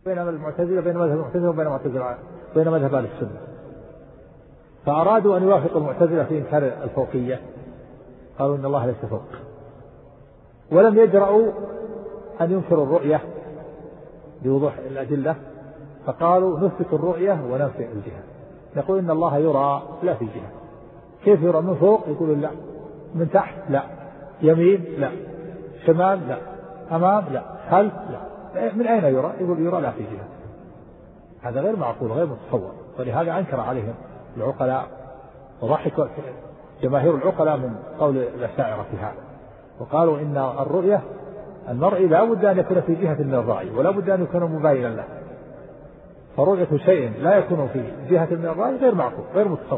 بين المعتزلة بين مذهب المعتزلة بين مذهب أهل السنة، فأرادوا أن يوافقوا المعتزلة في إنكار الفوقية، قالوا إن الله ليس فوق، ولم يجرؤوا أن ينكروا الرؤية بوضوح الأدلة، فقالوا نثبت الرؤية وننفي الجهة، نقول إن الله يرى لا في جهة. كيف يرى؟ من فوق يقول لا، من تحت لا، يمين لا، شمال لا، أمام لا، خلف لا، من أين يرى؟ يقول يرى لا في جهة. هذا غير معقول غير متصور، ولهذا أنكر عليهم العقلاء وضحك جماهير العقلاء من قول الأشاعرة في هذا، وقالوا إن الرؤية المرئي لا بد أن يكون في جهة من الرأي ولا بد أن يكون مباينا له، فرؤية شيء لا يكون في جهة من الرأي غير معقول غير متصور.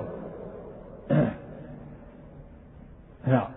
نعم.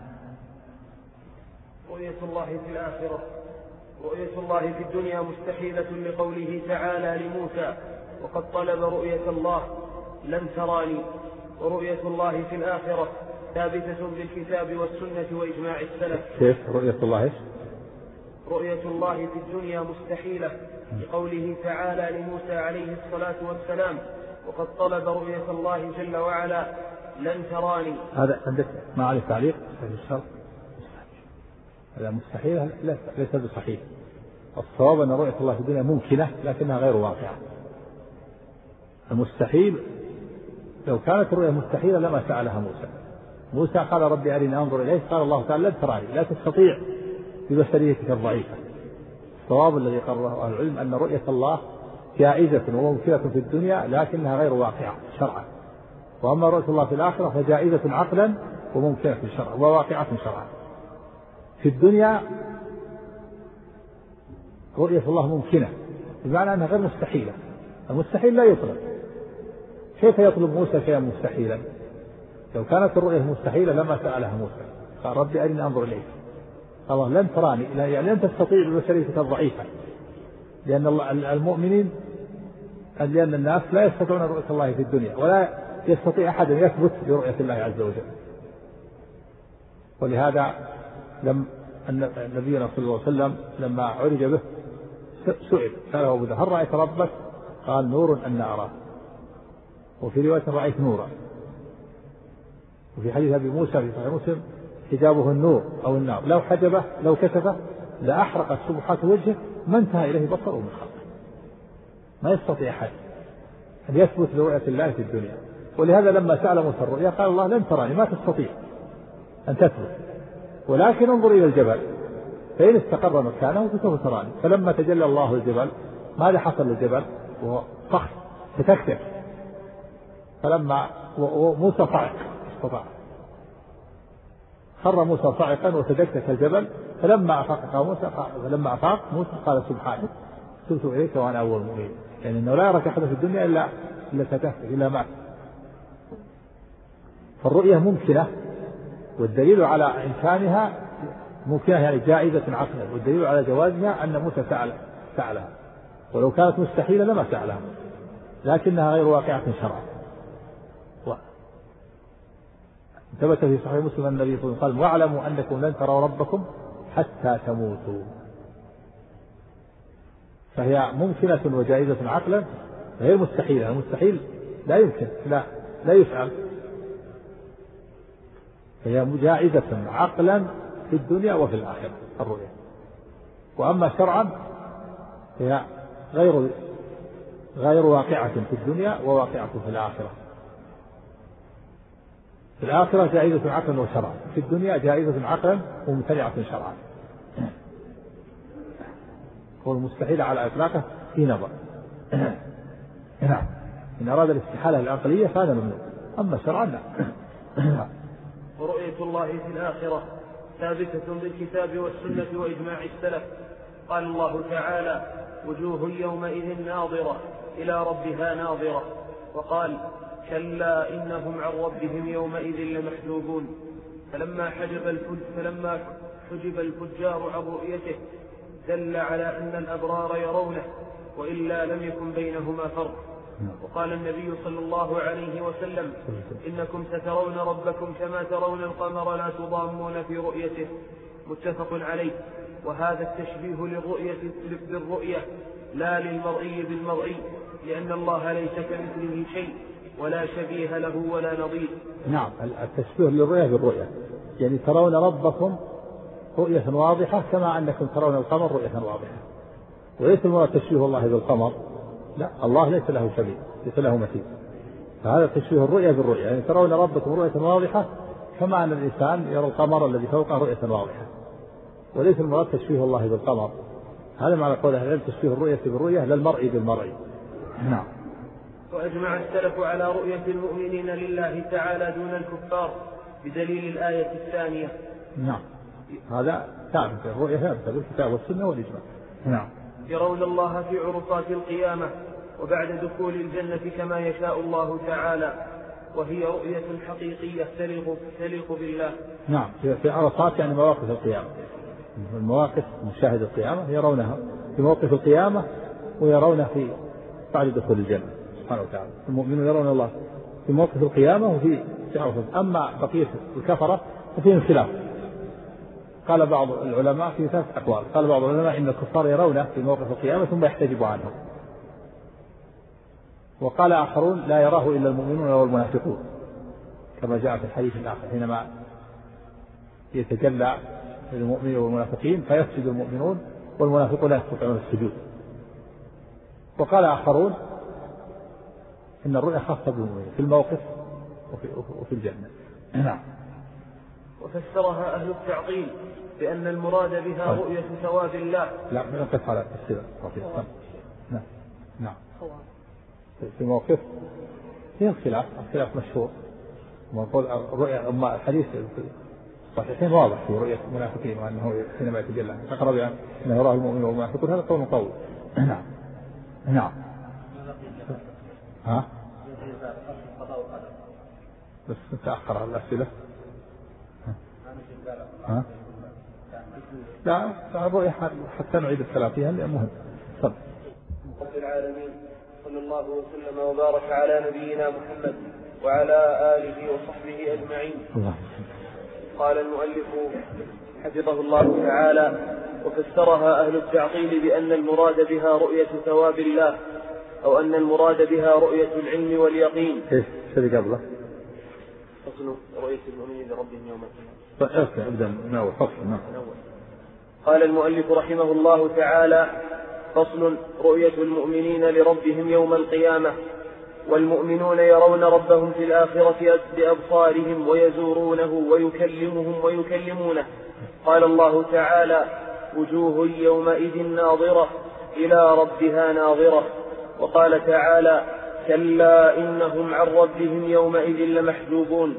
رؤية الله في الآخرة. رؤية الله في الدنيا مستحيلة لقوله تعالى لموسى وقد طلب رؤية الله لن تراني، ورؤية الله في الآخرة ثابتة بالكتاب والسنة وإجماع السلف. كيف رؤية الله إيش؟ رؤية الله في الدنيا مستحيلة لقوله تعالى لموسى عليه الصلاة والسلام وقد طلب رؤية الله جل وعلا لن تراني. هذا عندك ما عليه تعليق؟ هذا مستحيل ليس بصحيح. الصواب أن رؤية الله في الدنيا ممكنة لكنها غير واقعة. المستحيل لو كانت الرؤية مستحيلة لما سألها موسى قال ربي أرني أنظر إليك، قال الله تعالى لن تراني، لا تستطيع ببشريتك الضعيفة. الصواب الذي قرره أهل العلم أن رؤية الله جائزة وممكنة في الدنيا لكنها غير واقعة شرعا، وأما رؤية الله في الآخرة فجائزة عقلا وممكنة شرعا وواقعة شرعا. في الدنيا رؤية الله ممكنة بمعنى أنها غير مستحيلة، المستحيل لا يطلب. كيف يطلب موسى شيئا مستحيلا؟ لو كانت الرؤية مستحيلة لما سألها موسى قال ربي أرني أنظر إليك، الله لن تراني يعني لن تستطيع ببشريتك الضعيفة، لأن المؤمنين لأن الناس لا يستطيعون رؤية الله في الدنيا ولا يستطيع أحد أن يثبت برؤية الله عز وجل. ولهذا نبينا صلى الله عليه وسلم لما عرج به سئل قال أبو ذر هل رأيت ربك؟ قال نور أن أراه، وفي رواية رأيت نورا، وفي حديث أبي موسى في صحيح مسلم حجابه النور أو النار لو حجبه لو كشفه لأحرقت سبحات وجهه ما انتهى إليه بصره من خلقه. ما يستطيع أحد أن يثبت برؤية الله في الدنيا. ولهذا لما سأل موسى الرؤيا قال الله لن تراني، ما تستطيع أن تثبت، ولكن انظر إلى الجبل فإن استقر مكانه فسوف تراني. فلما تجلى الله الجبل ماذا حصل للجبل؟ وصخر فتكتك، فلما وموسى صعق استطاع، خر موسى صاعقا وتدكك الجبل، فلما أفاق موسى قال سبحانك تبت إليك وأنا أول المؤمنين، يعني أنه لا يراك أحد في الدنيا إلا تكتك إلا معك. فالرؤية ممكنة، والدليل على إمكانها ممكنة يعني جائزة عقلا، والدليل على جوازها أن موسى سألها، ولو كانت مستحيلة لما سألها، لكنها غير واقعة شرعا. ثبت في صحيح مسلم أن النبي صلى الله عليه وسلم قال واعلموا أنكم لن تروا ربكم حتى تموتوا. فهي ممكنة وجائزة عقلا غير مستحيلة. المستحيل لا يمكن لا يفعل، فهي جائزة عقلا في الدنيا وفي الآخرة الرؤيا. وأما شرعا هي غير واقعة في الدنيا وواقعة في الآخرة. في الآخرة جائزة عقلا وشرعا، في الدنيا جائزة عقلا وممتنعة شرعا. والمستحيل على إطلاقه في نظر. نعم، إن أراد الاستحالة العقلية فهذا ممنوع، أما شرعا لا. ورؤية الله في الآخرة ثابتة بالكتاب والسنة وإجماع السلف. قال الله تعالى وجوه يومئذ ناظرة إلى ربها ناظرة، وقال كلا إنهم عن ربهم يومئذ لمحجوبون. فلما حجب الفجار عن رؤيته دل على أن الأبرار يرونه، وإلا لم يكن بينهما فرق. وقال النبي صلى الله عليه وسلم إنكم سترون ربكم كما ترون القمر لا تضامون في رؤيته، متفق عليه. وهذا التشبيه بالرؤية لا للمرئي بالمرئي، لأن الله ليس كمثله شيء ولا شبيه له ولا نظير. نعم، التشبيه للرؤية بالرؤية، يعني ترون ربكم رؤية واضحة كما أنكم ترون القمر رؤية واضحة، وليس المراد تشبيه الله بالقمر، لا، الله ليس له شبيه، ليس له مثيل، فهذا تشبيه الرؤية بالرؤية، يعني ترون ربكم رؤية واضحة كما أن الإنسان يرى القمر الذي فوقه رؤية واضحة، وليس المراد تشبيه الله بالقمر. هذا معنى قول أهل العلم تشبيه الرؤية بالرؤية لا المرئي بالمرئي. نعم. وأجمع السلف على رؤية المؤمنين لله تعالى دون الكفار بدليل الآية الثانية. نعم، هذا ثابت، الرؤية ثابتة بالكتاب والسنة والإجماع. نعم. يرون الله في عرصات القيامة وبعد دخول الجنة كما يشاء الله تعالى، وهي رؤية حقيقية تليق بالله. نعم، في عرصات يعني مواقف القيامة، المواقف مشاهد القيامة يرونها في موقف القيامة ويرونه في بعد دخول الجنة سبحانه وتعالى. المؤمنون يرون الله في موقف القيامة وفي عرصات. أما بقية الكفرة ففيهم خلاف، قال بعض العلماء في ثلاث أقوال. قال بعض العلماء إن الكفار يرونه في موقف القيامة ثم يحتجب عنه، وقال آخرون لا يراه إلا المؤمنون والمنافقون كما جاء في الحديث الآخر حينما يتجلى للمؤمنين والمنافقين فيسجد المؤمنون والمنافقون لا يستطيعون السجود. وقال آخرون إن الرؤيا خاصة بالمؤمنين في الموقف وفي الجنة. نعم. وفسرها أهل التعطيل بأن المراد بها رؤية ثواب الله. لا، من نقف على التفسير. نعم. نعم. في موقف فيه الخلاف مشهور. ونقول الرؤيا أما الحديث الصحيحين واضح في رؤية المنافقين وأنه حينما يتجلى أقرب يعني أنه يراه المؤمن والمنافقون، هذا قول قوي. نعم. نعم. ها؟ بس تأخر الأسئلة. ها؟ لا، الرؤيا حتى نعيد الكلام فيها لأنه مهم. رب العالمين، صلى الله وسلم وبارك على نبينا محمد وعلى آله وصحبه أجمعين. الله. قال المؤلف حفظه الله تعالى: وفسرها أهل التعطيل بأن المراد بها رؤية ثواب الله، أو أن المراد بها رؤية العلم واليقين. إيش اللي قبله؟ فصل رؤية المؤمنين لربهم يوم القيامة. قال المؤلف رحمه الله تعالى: فصل رؤية المؤمنين لربهم يوم القيامة. والمؤمنون يرون ربهم في الآخرة بأبصارهم ويزورونه ويكلمهم ويكلمونه. قال الله تعالى: وجوه يومئذ ناظرة إلى ربها ناظرة. وقال تعالى: كلا إنهم عن ربهم يومئذ لمحجوبون.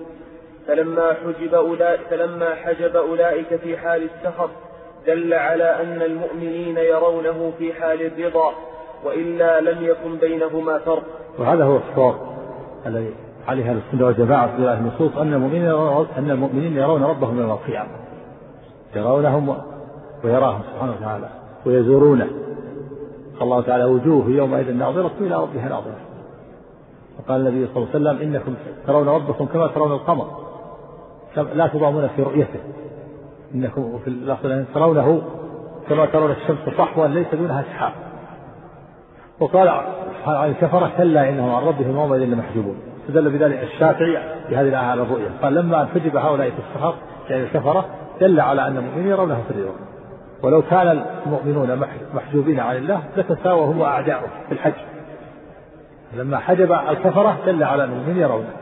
فلما حجب أولئك في حال السخط دل على أن المؤمنين يرونه في حال الرضا، وإلا لم يكن بينهما فرق. وهذا هو الصواب الذي عليه السنة والجماعة في النصوص، أن المؤمنين يرون ربهم يوم القيامة، يرونهم ويراهم سبحانه وتعالى ويزورونه. الله تعالى: وجوه يومئذ ناظرة إلى ربها ناظرة. وقال النبي صلى الله عليه وسلم: إنكم ترون ربكم كما ترون القمر لا تضامون في رؤيته، إنكم في الآخرة ترونه كما ترون الشمس صحوا ليس دونها سحاب. وقال عن الكفرة: كلا إنهم عن ربهم يومئذ لمحجوبون. استدل بذلك الشافعي بهذه الآية على الرؤيا، قال: لما انحجب هؤلاء في السحاب يعني الكفرة دل على أن المؤمنين يرونه في الرؤيا، ولو كان المؤمنون محجوبين عن الله لتساووا هم وأعداؤه في الحج. لما حجب الكفرة دل على أن المؤمنين يرونه.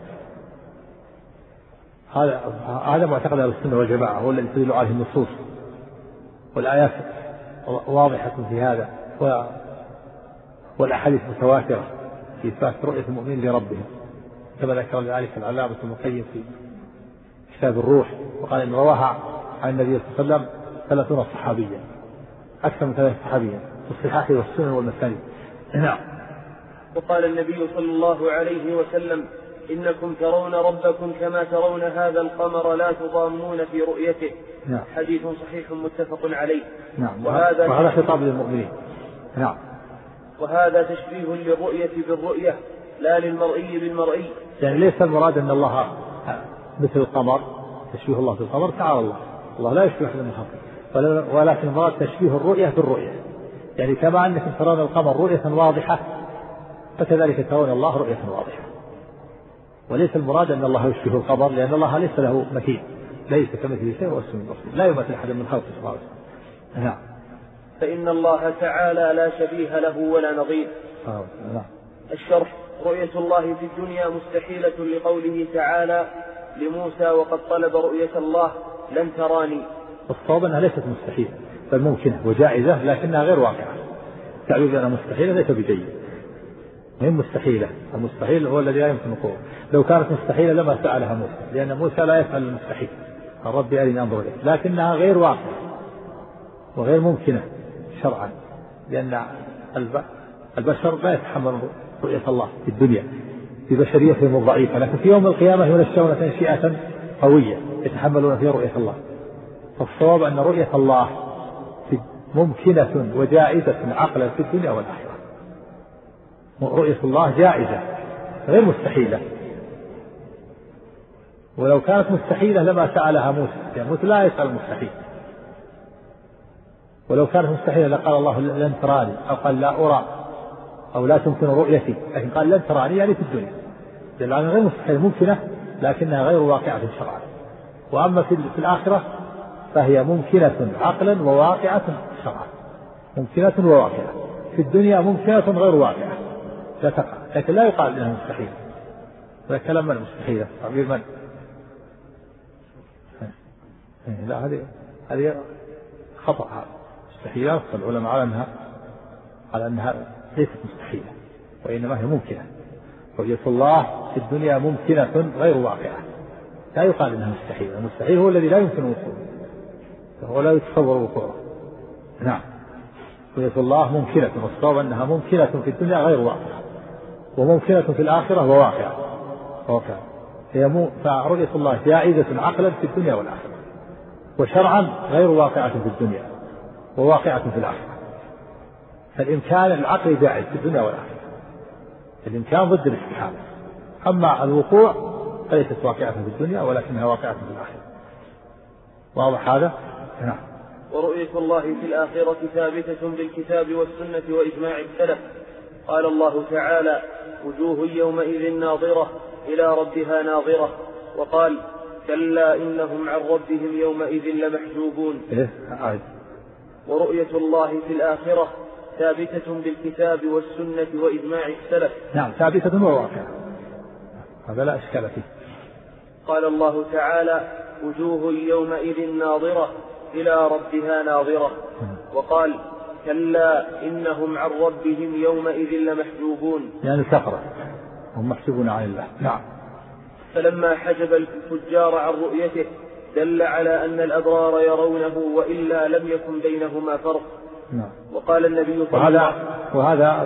هذا معتقد أهل السنة والجماعة، هو الذي تدل عليه النصوص والآيات واضحة في هذا، والأحاديث متواترة في إثبات رؤية المؤمنين لربهم، كما ذكر ذلك العلامة ابن القيم في كتاب الروح، وقال إن رواها عن النبي صلى الله عليه وسلم 30 صحابيا، أكثر من 30 صحابيا في الصحاح والسنن والمسانيد. نعم. وقال النبي صلى الله عليه وسلم: إنكم ترون ربكم كما ترون هذا القمر لا تضامون في رؤيته. نعم. حديث صحيح متفق عليه. نعم. وهذا خطاب للمؤمنين. نعم. وهذا تشبيه للرؤية بالرؤية لا للمرئي بالمرئي، يعني ليس المراد أن الله مثل القمر، تشبيه الله بالقمر، تعالى الله لا يشبه أحد من خلقه، ولكن المراد تشبيه الرؤية بالرؤية، يعني كما أنكم ترون القمر رؤية واضحة فكذلك ترون الله رؤية واضحة. وليس المراد أن الله يشبه القمر، لأن الله ليس له مثيل، ليس كمثله شيء وهو السميع البصير، لا يمثل أحد من خلقه سبحانه وتعالى. نعم. فإن الله تعالى لا شبيه له ولا نظير. نعم. الشرح: رؤية الله في الدنيا مستحيلة لقوله تعالى لموسى وقد طلب رؤية الله لن تراني. الصواب أنها ليست مستحيلة بل ممكنة وجائزة لكنها غير واقعة. تعبير بأنها مستحيلة ليس بجيد، هي مستحيلة. المستحيل هو الذي لا يمكن وقوعه. لو كانت مستحيلة لما سألها موسى، لأن موسى لا يفعل المستحيل، الرب أرني أنظر إليك، لكنها غير واقعة وغير ممكنة شرعا، لأن البشر لا يتحمل رؤية الله في الدنيا ببشريتهم الضعيفة، لكن في يوم القيامة ينشأون تنشئة قوية يتحملون فيها رؤية الله. فالصواب أن رؤية الله ممكنة وجائزة عقلا في الدنيا والآخرة. رؤية الله جائزة غير مستحيلة، ولو كانت مستحيلة لما سألها موسى، يعني موسى لا يسأل المستحيل. ولو كانت مستحيلة لقال الله لن تراني، أو قال لا أرى، أو لا تمكن رؤيتي، لكن قال لن تراني يعني في الدنيا، لأنها غير مستحيلة ممكنة لكنها غير واقعة شرعا. وأما في الآخرة فهي ممكنة عقلا وواقعة شرعا، ممكنة وواقعة. في الدنيا ممكنة غير واقعة لا تقع، لكن لا يقال انها مستحيلة. هذا كلام من مستحيلة، تعبير من؟ لا، هذه خطأ. هذا مستحيلة فالعلماء على أنها ليست مستحيلة، وإنما هي ممكنة. رؤية الله في الدنيا ممكنة غير واقعة، لا يقال انها مستحيلة. المستحيل هو الذي لا يمكن وقوعه ولا يتصور وقوعه. نعم. رؤية الله ممكنة، والصواب أنها ممكنة في الدنيا غير واقعة، وممكنة في الآخرة وواقعة. فرؤية الله جائزة عقلا في الدنيا والآخرة، وشرعا غير واقعة في الدنيا وواقعة في الآخرة. فالإمكان العقلي جائز في الدنيا والآخرة، الإمكان ضد الاستحالة. أما الوقوع فليست واقعة في الدنيا ولكنها واقعة في الآخرة. واضح هذا؟ نعم. ورؤية الله في الآخرة ثابتة بالكتاب والسنة وإجماع السلف. قال الله تعالى وجوه يومئذ ناظرة إلى ربها ناظرة. وقال كلا إنهم عن ربهم يومئذ لمحجوبون. ورؤية الله في الآخرة ثابتة بالكتاب والسنة وإجماع السلف. نعم، ثابتة وواقعة، هذا لا إشكال فيه. قال الله تعالى وجوه يومئذ ناظرة إلى ربها ناظرة. وقال كلا إنهم عن ربهم يومئذ لمحجوبون، يعني كفرة هم محجوبون عن الله. نعم. فلما حجب الفجار عن رؤيته دل على أن الأبرار يرونه وإلا لم يكن بينهما فرق. نعم. وقال النبي صلى الله عليه وسلم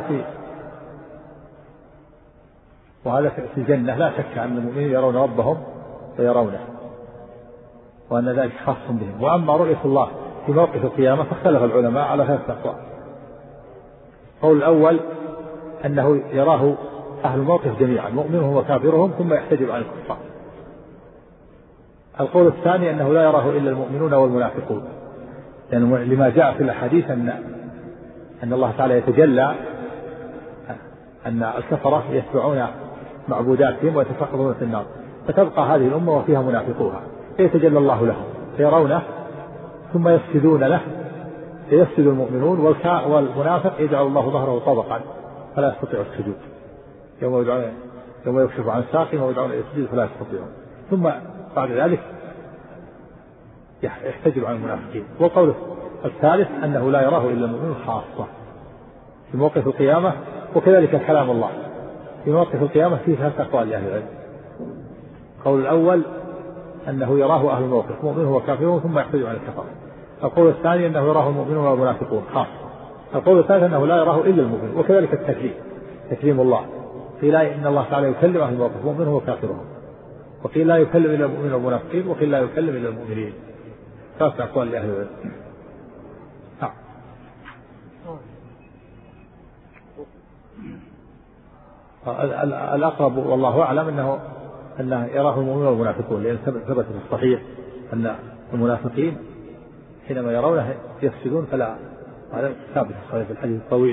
وهذا في الجنة لا شك أن المؤمنين يرون ربهم ويرونه، وأن ذلك خاص بهم. وأما رؤية الله في موقف القيامة فاختلف العلماء على 3 أقوال. القول الأول أنه يراه أهل الموقف جميعا، مؤمنهم وكافرهم، ثم يحتجب عن الكفار. القول الثاني أنه لا يراه إلا المؤمنون والمنافقون، يعني لما جاء في الأحاديث أن الله تعالى يتجلى، أن الكفرة يتبعون معبوداتهم ويتفقدون في النار، فتبقى هذه الأمة وفيها منافقوها، فيتجلى الله لهم فيرونه ثم يسجدون له، فيسجد المؤمنون، والمنافق يجعل الله ظهره طبقا فلا يستطيع السجود. يوم يكشف عن ساق ويدعون إلى السجود فلا يستطيعون، ثم بعد ذلك يحتجب عن المنافقين. والقول الثالث أنه لا يراه إلا المؤمنون خاصة في موقف القيامة. وكذلك كلام الله في موقف القيامة فيه 3 أقوال لأهل العلم. القول الأول أنه يراه أهل الموقف مؤمنه وكافرون ثم يحتجب عن الكفار. القول الثاني أنه يراه المؤمنون والمنافقون خاصة. القول الثالث أنه لا يراه إلا المؤمن. وكذلك تكليم الله، قيل إن الله تعالى يكلم أهل الموقف مؤمنه وكافرهم، وقيل لا يكلم إلا المؤمنين والمنافقين، وقيل لا يكلم إلا المؤمنين. 3 أقوال لأهل العلم. الأقرب والله أعلم أنه يراه المؤمنون والمنافقون، لأن ثبت في الصحيح أن المنافقين حينما يرونه يفسدون هذا ثابت صحيح في الحديث الطويل.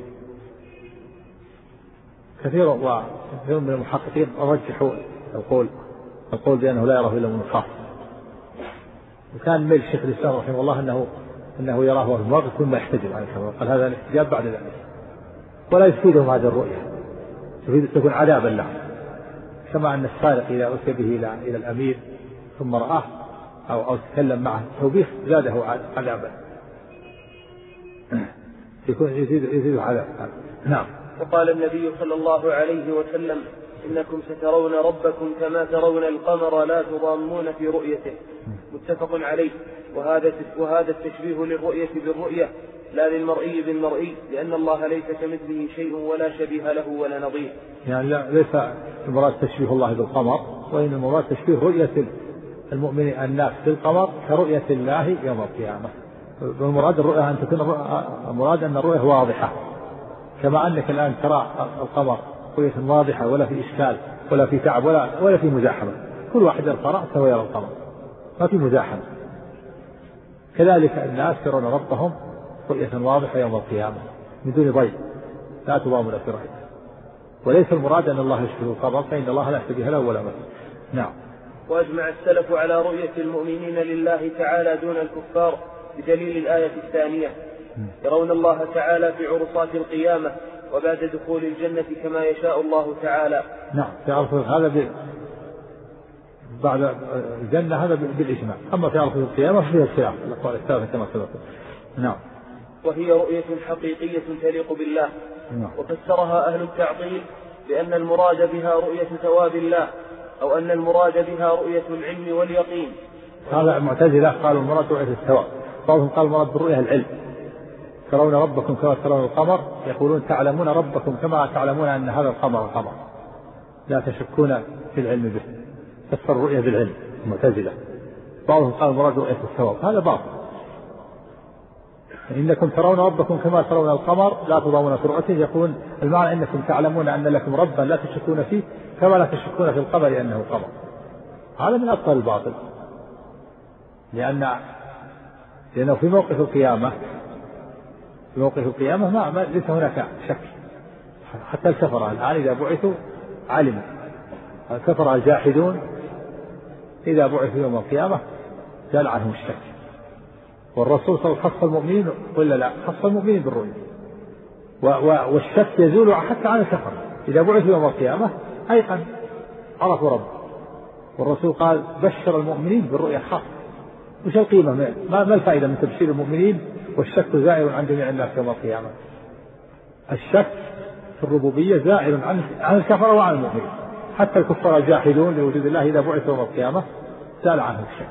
كثير من المحققين رجحوا القول بأنه لا يراه إلا من خاص، وكان ميل الشيخ الإسلام رحمه الله أنه يراه وهو المواقف ثم يحتجب عن الكلام، قال هذا الاحتجاب بعد ذلك، ولا يفيدهم هذه الرؤية، تكون عذابا له، كما أن السارق إذا أتي به إلى الأمير ثم رآه أو تكلم معه توبيخ زاده عذابا، يزيد عذاب. نعم. وقال النبي صلى الله عليه وسلم: إنكم سترون ربكم كما ترون القمر لا تضامون في رؤيته. متفق عليه. وهذا التشبيه للرؤية بالرؤية لا للمرئي بالمرئي، لأن الله ليس كمثله شيء ولا شبيه له ولا نظير. يعني ليس المراد تشبيه الله بالقمر، وإن المراد تشبيه رؤية المؤمن الناس بالقمر كرؤية الله يوم القيامة. والمراد الرؤية أن تكون المراد أن الرؤية واضحة، كما أنك الآن ترى القمر رؤية واضحة ولا في إشكال ولا في تعب ولا في مزاحمة، كل واحد يرفع رأسه ويرى القمر، ما في مزاحمة. كذلك الناس يرون ربهم رؤية واضحة يوم القيامة من دون ضيق، لا تضامن في رؤيته. وليس المراد أن الله يشبه القمر، فإن الله لا يشبه له ولا مثل. نعم. وأجمع السلف على رؤية المؤمنين لله تعالى دون الكفار بدليل الآية الثانية: يرون الله تعالى في عرصات القيامة وبعد دخول الجنة كما يشاء الله تعالى. نعم. في عرصات هذا بعد الجنة هذا بالإجماع، أما في عرصات القيامة فيها الخلاف الأقوال الثلاثة كما سبق. نعم. وهي رؤية حقيقية تليق بالله. نعم. وفسرها أهل التعطيل بأن المراد بها رؤية ثواب الله، أو أن المراد بها رؤية العلم واليقين. هذا المعتزلة قالوا المراد رؤية الثواب، بعضهم قال المراد بالرؤية العلم، ترون ربكم كما ترون القمر، يقولون تعلمون ربكم كما تعلمون أن هذا القمر قمر، لا تشكون في العلم به، فسر الرؤية بالعلم المعتزلة. بعضهم قال المراد رؤية الثواب، هذا باطل. إنكم ترون ربكم كما ترون القمر لا تضامون في رؤيته، يقول المعنى إنكم تعلمون أن لكم ربا لا تشكون فيه كما لا تشكون في القمر أنه قمر. هذا من أبطل الباطل، لأنه في موقف القيامة ما ليس هناك شك. حتى الكفرة الآن إذا بعثوا علموا، الكفرة الجاحدون إذا بعثوا يوم القيامة زال عنهم الشك. والرسول صلى الله عليه وسلم خص المؤمنين ولا لا؟ خص المؤمنين بالرؤيا، والشك يزول حتى عن الكفرة إذا بعثوا يوم القيامة أيقن عرفوا رب. والرسول قال بشر المؤمنين بالرؤيا خاصة. وش القيمة؟ ما الفائدة من تبشير المؤمنين والشك زائر عن جميع الناس يوم القيامة؟ الشك في الربوبية زائر عن الكفرة وعن المؤمنين، حتى الكفار الجاحدون لوجود الله إذا بعثوا يوم القيامة زال عنهم الشك.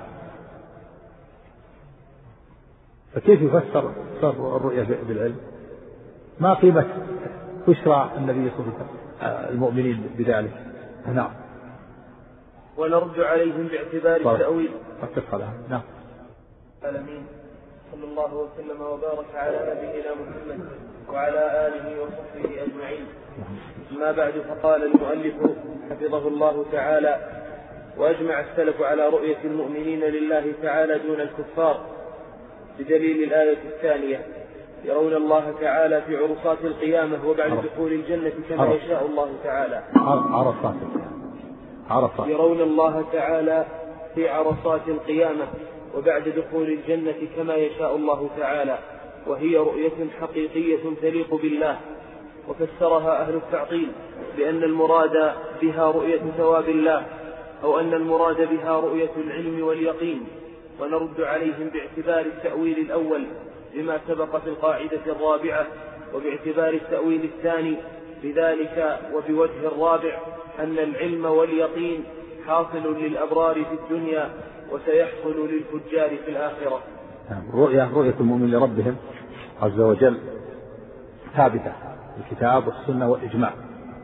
فكيف يفسر الرؤية بالعلم؟ ما قيمة بشرى النبي صلى الله عليه وسلم المؤمنين بذلك. نعم. ونرد عليهم باعتبار التأويل. نعم. العالمين، صلى الله وسلم وبارك على نبينا محمد وعلى آله وصحبه أجمعين. أما بعد، فقال المؤلف حفظه الله تعالى: وأجمع السلف على رؤية المؤمنين لله تعالى دون الكفار بدليل الآية الثانية: يرون الله تعالى في عرصات القيامة وبعد دخول الجنة كما يشاء الله تعالى. يرون الله تعالى في عرصات القيامة وبعد دخول الجنة كما يشاء الله تعالى، وهي رؤية حقيقية تليق بالله. وفسرها أهل التعطيل بأن المراد بها رؤية ثواب الله، أو أن المراد بها رؤية العلم واليقين. ونرد عليهم باعتبار التأويل الأول بما سبق في القاعدة الرابعة، وباعتبار التأويل الثاني بذلك، وبوجه الرابع أن العلم واليقين حاصل للأبرار في الدنيا وسيحصل للفجار في الآخرة. رؤية المؤمن لربهم عز وجل ثابتة الكتاب والسنة والإجماع.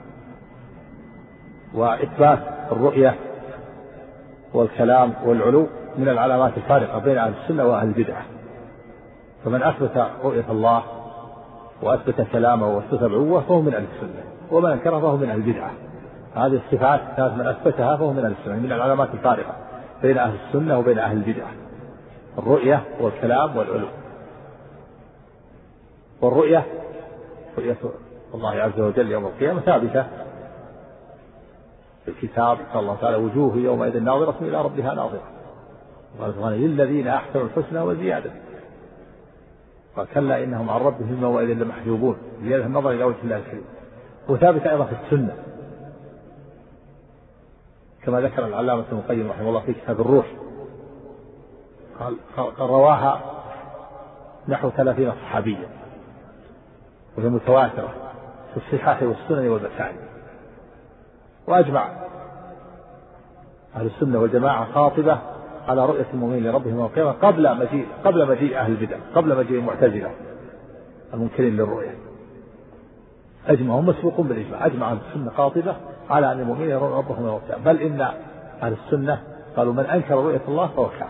وإثبات الرؤية والكلام والعلو من العلامات الفارقة بين أهل السنة وأهل البدعة. فمن أثبت رؤية الله وأثبت كلامه وأثبت العلو فهو من أهل السنة، ومن أنكره فهو من أهل البدعة. هذه الصفات من أثبتها فهو من أهل السنة، من العلامات الفارقة بين أهل السنة وبين أهل البدعة: الرؤية والكلام والعلو. والرؤية رؤية الله عز وجل يوم القيامة ثابتة في الكتاب، قال الله تعالى وجوه يومئذ ناظرة إلى ربها ناظرة، وقال سبحانه للذين أحسنوا الحسنى وزيادة، وكلا إنهم عن ربهم يومئذ لمحجوبون، زيادة النظر إلى وجه الله الكريم. وثابتة أيضا في السنة كما ذكر العلامة ابن القيم رحمه الله في كتاب الروح، قال رواها نحو 30 صحابيا وهي متواترة في الصحاح والسنن والمسانid. وأجمع أهل السنة والجماعة قاطبة على رؤية المؤمنين لربهم يوم القيامة قبل مجيء أهل البدع، قبل مجيء المعتزلة المنكرين للرؤية. هم مسبوقون بالإجماع، أجمع أهل السنة قاطبة على أن المؤمنين يرون ربهم يوم القيامة، بل إن أهل السنة قالوا من أنكر رؤية الله فهو كافر.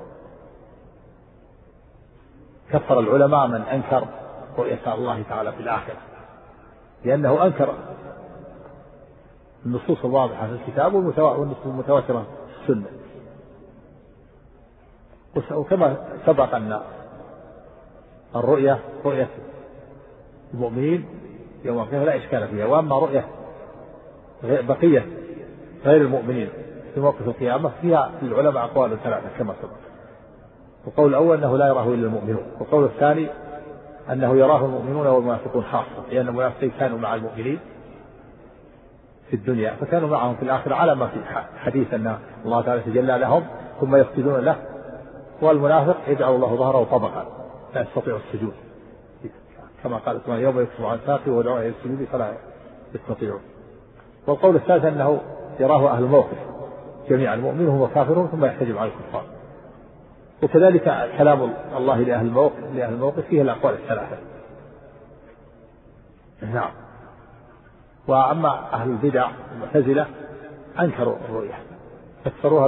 كفر العلماء من أنكر رؤية الله تعالى في الآخرة، لأنه أنكر النصوص الواضحة في الكتاب والنصوص المتواترة في السنة. وكما سبق أن الرؤية رؤية المؤمنين يوم القيامة لا إشكال فيها، وأما رؤية بقية غير المؤمنين في موقف القيامة فيها العلماء أقوال ثلاثة كما سبق. القول الأول أنه لا يراه إلا المؤمنون، والقول الثاني أنه يراه المؤمنون والمنافقون خاصة، لأن المنافقين كانوا مع المؤمنين في الدنيا فكانوا معهم في الآخرة على ما في حديث أن الله تعالى تجلى لهم ثم يسجدون له، والمنافق يجعل الله ظهره طبقا لا يستطيع السجود، كما قال سبحانه يوم يكشف عن ساقه ودعوه إلى السجود فلا يستطيعون. والقول الثالث أنه يراه أهل الموقف جميعا المؤمنون وكافرون ثم يحتجب على الكفار. وكذلك كلام الله لأهل الموقف فيه الأقوال الثلاثة. نعم. وأما أهل البدع المعتزلة أنكروا الرؤية، فسروها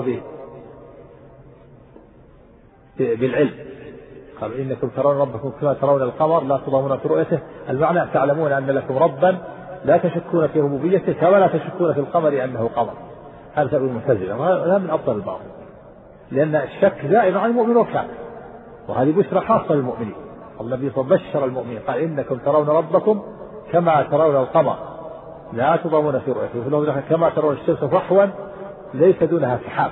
بالعلم، قالوا إنكم ترون ربكم كما ترون القمر لا تضامون في رؤيته، المعنى تعلمون أن لكم ربا لا تشكون في ربوبيته كما لا تشكون في القمر أنه قمر. هذا تأويل المعتزلة، وهذا من أفضل الباطل، لأن الشك زائد عن المؤمن والكافر، وهذه بشرى خاصة للمؤمنين. النبي صلى الله عليه وسلم بشر المؤمنين قال إنكم ترون ربكم كما ترون القمر لا تضامون في رؤيته كما ترون الشمس فحوا ليس دونها سحاب.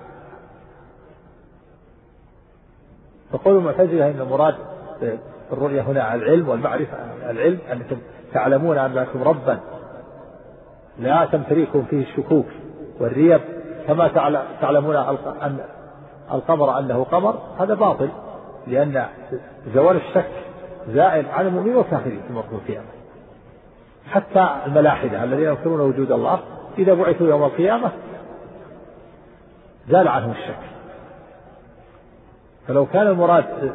فقول المعتزلة إن المراد الرؤية هنا العلم والمعرفة. العلم أنكم تعلمون أن لكم ربا لا تمتريكم فيه الشكوك والريب كما تعلمون أن القمر أنه قمر، هذا باطل، لأن زوال الشك زائل عن المؤمنين والكافرين في موقف القيامة. حتى الملاحدة الذين ينكرون وجود الله إذا بعثوا يوم القيامة زال عنهم الشك. فلو كان المراد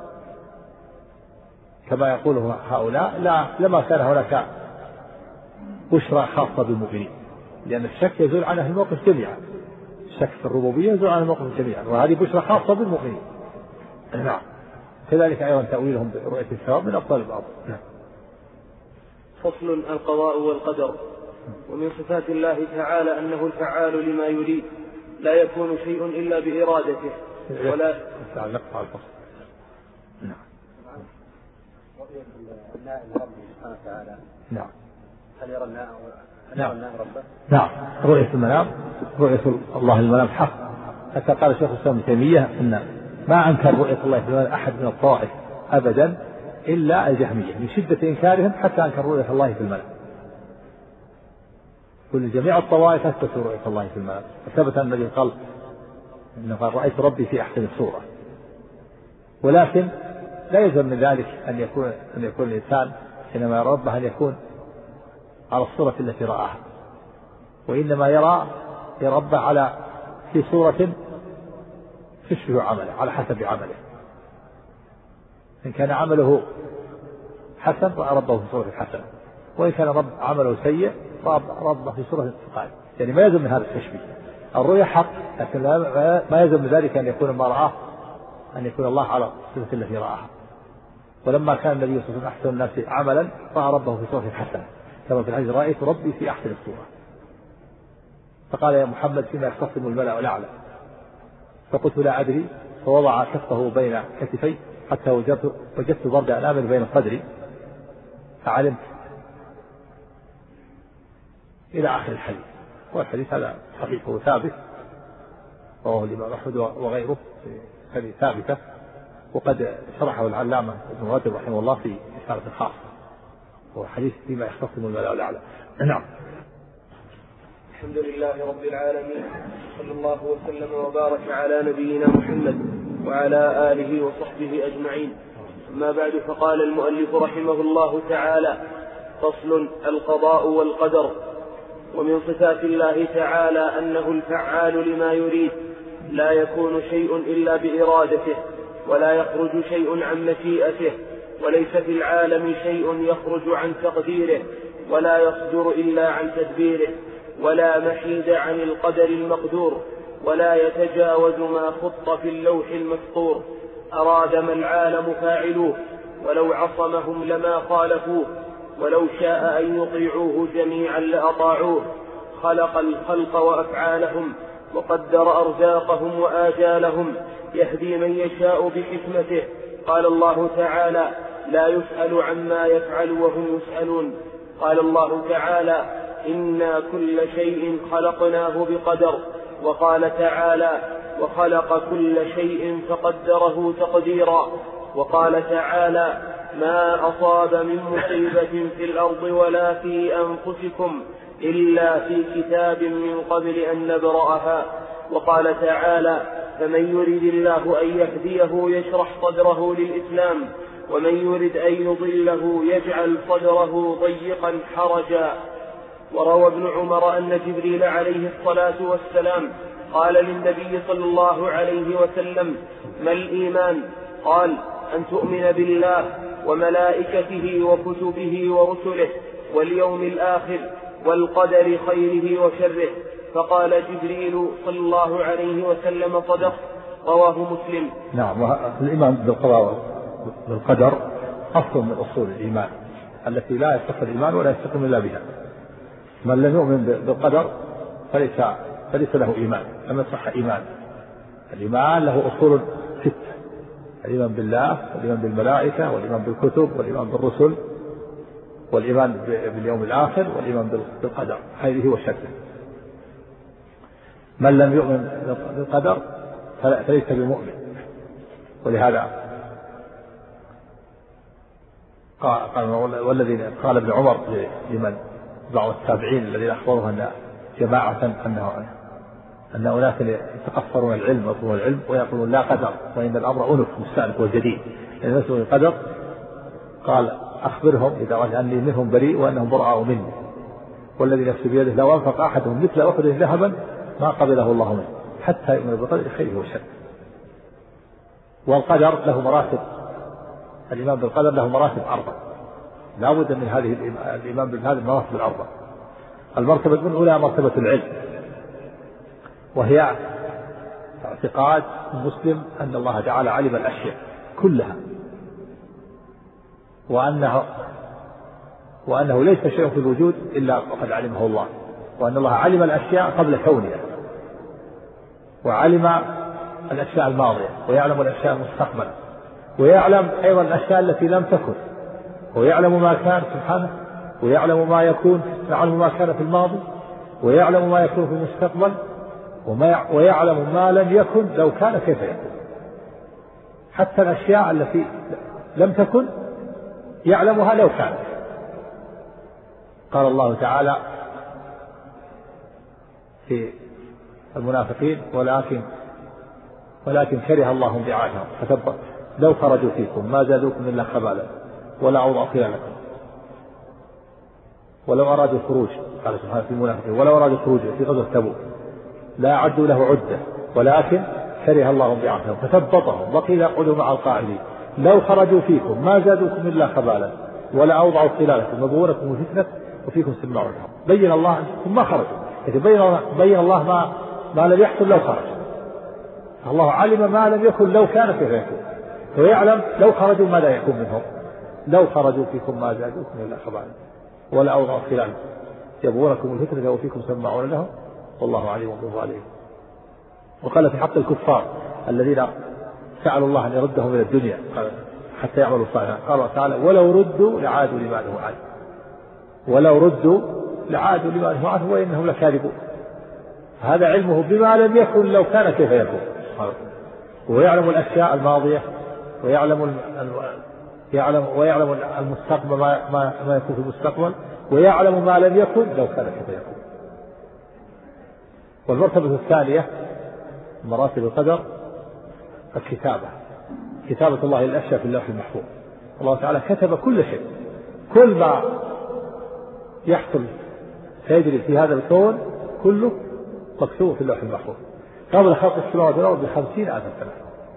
كما يقوله هؤلاء لما كان هناك بشرى خاصة بالمؤمنين، لأن الشك يزول عن أهل الموقف جميعا، الشك في الربوبية يزول عن الموقف جميعا، وهذه بشرى خاصة بالمؤمنين. نعم. كذلك أيضا تأويلهم برؤية الثواب من أفضل البعض. فصل القضاء والقدر. ومن صفات الله تعالى أنه الفعال لما يريد، لا يكون شيء إلا بإرادته ولا نقطع الفصل. نعم. رؤية النائم ربه سبحانه وتعالى. نعم. هل يرى النائم ربه؟ نعم. رؤية المنام، رؤية الله المنام حق. حتى قال شيخ الإسلام ابن تيمية إن ما أنكر رؤية الله في المنام أحد من الطوائف أبدا إلا الجهمية، من شدة إنكارهم حتى أنكر رؤية الله في المنام. كل جميع الطوائف أثبتوا رؤية الله في المنام، وثبت أن النبي قال إنه قال رأيت ربي في أحسن صورة. ولكن لا يلزم من ذلك أن يكون الإنسان حينما يرى ربه أن يكون على الصورة التي رآها، وإنما يرى ربه في صورة تشبه عمله على حسب عمله. إن كان عمله حسن رأى ربه في صورة حسنة، وإن كان عمله سيء رأى ربه في صورة سيئة. يعني ما يلزم من هذا التشبيه. الرؤيا حق، لكن ما يلزم من ذلك أن يكون ما رآه أن يكون الله على الصفة التي رآها. ولما كان النبي صلى الله عليه وسلم أحسن الناس عملا رأى ربه في صورة حسنة، كما في الحديث رأيت ربي في أحسن الصورة. فقال يا محمد فيما يختصم الملأ الأعلى؟ فقلت لا أدري، فوضع كفه بين كتفي حتى وجدت برد أنامل بين صدري فعلمت إلى آخر الحديث. والحديث هذا صحيح وثابت، رواه الإمام أحمد وغيره في حديث ثابتة، وقد شرحه العلامة ابن رجب رحمه الله في رسالة خاصة، هو حديث فيما يختصم الملأ الأعلى. نعم. الحمد لله رب العالمين، صلى الله وسلم وبارك على نبينا محمد وعلى آله وصحبه أجمعين. أما بعد، فقال المؤلف رحمه الله تعالى: فصل: القضاء والقدر. ومن صفات الله تعالى أنه الفعال لما يريد، لا يكون شيء إلا بإرادته، ولا يخرج شيء عن مشيئته، وليس في العالم شيء يخرج عن تقديره، ولا يصدر إلا عن تدبيره، ولا محيد عن القدر المقدور، ولا يتجاوز ما خط في اللوح المسطور. أراد ما العالم فاعلوه، ولو عصمهم لما خالفوه، ولو شاء أن يطيعوه جميعا لأطاعوه. خلق الخلق وأفعالهم، وقدر أرزاقهم وآجالهم، يهدي من يشاء بحكمته. قال الله تعالى: لا يسأل عما يفعل وهم يسألون. قال الله تعالى: إنا كل شيء خلقناه بقدر. وقال تعالى: وخلق كل شيء فقدره تقديرا. وقال تعالى: ما أصاب من مصيبة في الأرض ولا في أنفسكم إلا في كتاب من قبل أن نبرأها. وقال تعالى: فمن يرد الله أن يهديه يشرح صدره للإسلام، ومن يرد أن يضله يجعل صدره ضيقا حرجا. وروى ابن عمر أن جبريل عليه الصلاة والسلام قال للنبي صلى الله عليه وسلم: ما الإيمان؟ قال: أن تؤمن بالله وملائكته وكتبه ورسله واليوم الآخر والقدر خيره وشره. فقال جبريل صلى الله عليه وسلم: صدق. رواه مسلم. نعم. الإيمان بالقضاء والقدر أصل من أصول الإيمان التي لا يصح الإيمان ولا يستقيم إلا بها. من لم يؤمن بالقدر فليس له إيمان، لم يصح إيمان. الإيمان له أصول 6: الإيمان بالله، والإيمان بالملائكة، والإيمان بالكتب، والإيمان بالرسل، والإيمان باليوم الآخر، والإيمان بالقدر خيره وشره. من لم يؤمن بالقدر فليس بمؤمن. ولهذا والذين قال ابن عمر لمن بعض التابعين الذين أخبروه أن جماعة أن أناس يتقصرون العلم ويطلبون العلم ويقولون لا قدر وإن الأمر أنف مستأنف وجديد لأن نسوا القدر، قال: أخبرهم إذا رأيت أني منهم بريء وأنهم براء مني، والذي نفسي بيده لو أنفق أحدهم مثل أحد ذهبا ما قبله الله منه حتى يؤمن بالقدر خيره وشره. والقدر له مراتب، الإيمان بالقدر له مراتب 4، لا بد من هذه الإيمان بهذه المراتب 4. المرتبة الأولى مرتبة العلم، وهي اعتقاد المسلم أن الله تعالى علم الأشياء كلها، وأنه ليس شيء في الوجود إلا وقد علمه الله، وأن الله علم الأشياء قبل كونها، وعلم الأشياء الماضية، ويعلم الأشياء المستقبلة، ويعلم أيضا الأشياء التي لم تكن، ويعلم ما كان سبحانه، ويعلم ما يكون، يعلم ما كان في الماضي، ويعلم ما يكون في المستقبل، ويعلم ما لم يكن لو كان كيف يكون. حتى الأشياء التي لم تكن يعلمها لو كانت. قال الله تعالى في المنافقين: ولكن كره الله بعاثهم فتبت لو خرجوا فيكم ما زادوكم إلا خبالا ولا أوضعوا خلالكم ولو أرادوا الخروج. قال سبحانه في المنافقين: ولو أرادوا الخروج في غزوة تبوك لا أعدوا له عدة ولكن كره الله بعاثهم فثبطهم وقيل اقعدوا مع القاعدين لو خرجوا فيكم ما زادوكم إلا خبالا ولا أوضعوا خلالكم يبغونكم الفتنة وفيكم سماعون. بين الله أنكم ما خرجوا، بين الله ما لم يحصل لو خرج. الله علم ما لم يكن لو كان كيف يكون، ويعلم لو خرجوا ما لا يكون منهم. لو خرجوا فيكم ما زادوكم إلا خبالا ولا أوضعوا خلالكم يبغونكم الفتنة وفيكم سماعون لهم والله عليم بالظالمين. وقال في حق الكفار الذين سألوا الله أن يردهم إلى الدنيا حتى يعملوا صالحا. قال الله تعالى ولو ردوا لعادوا لما نهوا عنه، ولو ردوا لعادوا لما نهوا عنه وإنهم لكاذبون. هذا علمه بما لم يكن لو كان كيف يكون، ويعلم الأشياء الماضية ويعلم المستقبل ما يكون في المستقبل، ويعلم ما لم يكن لو كان كيف يكون. والمرتبة الثانية مراتب القدر الكتابة، كتابة الله للأشياء في اللوح المحفوظ. الله تعالى كتب كل شيء، كل ما يحصل سيجري في هذا الكون كله مكتوب في اللوح المحفوظ قبل خلق السماوات والأرض ب50,000 سنة،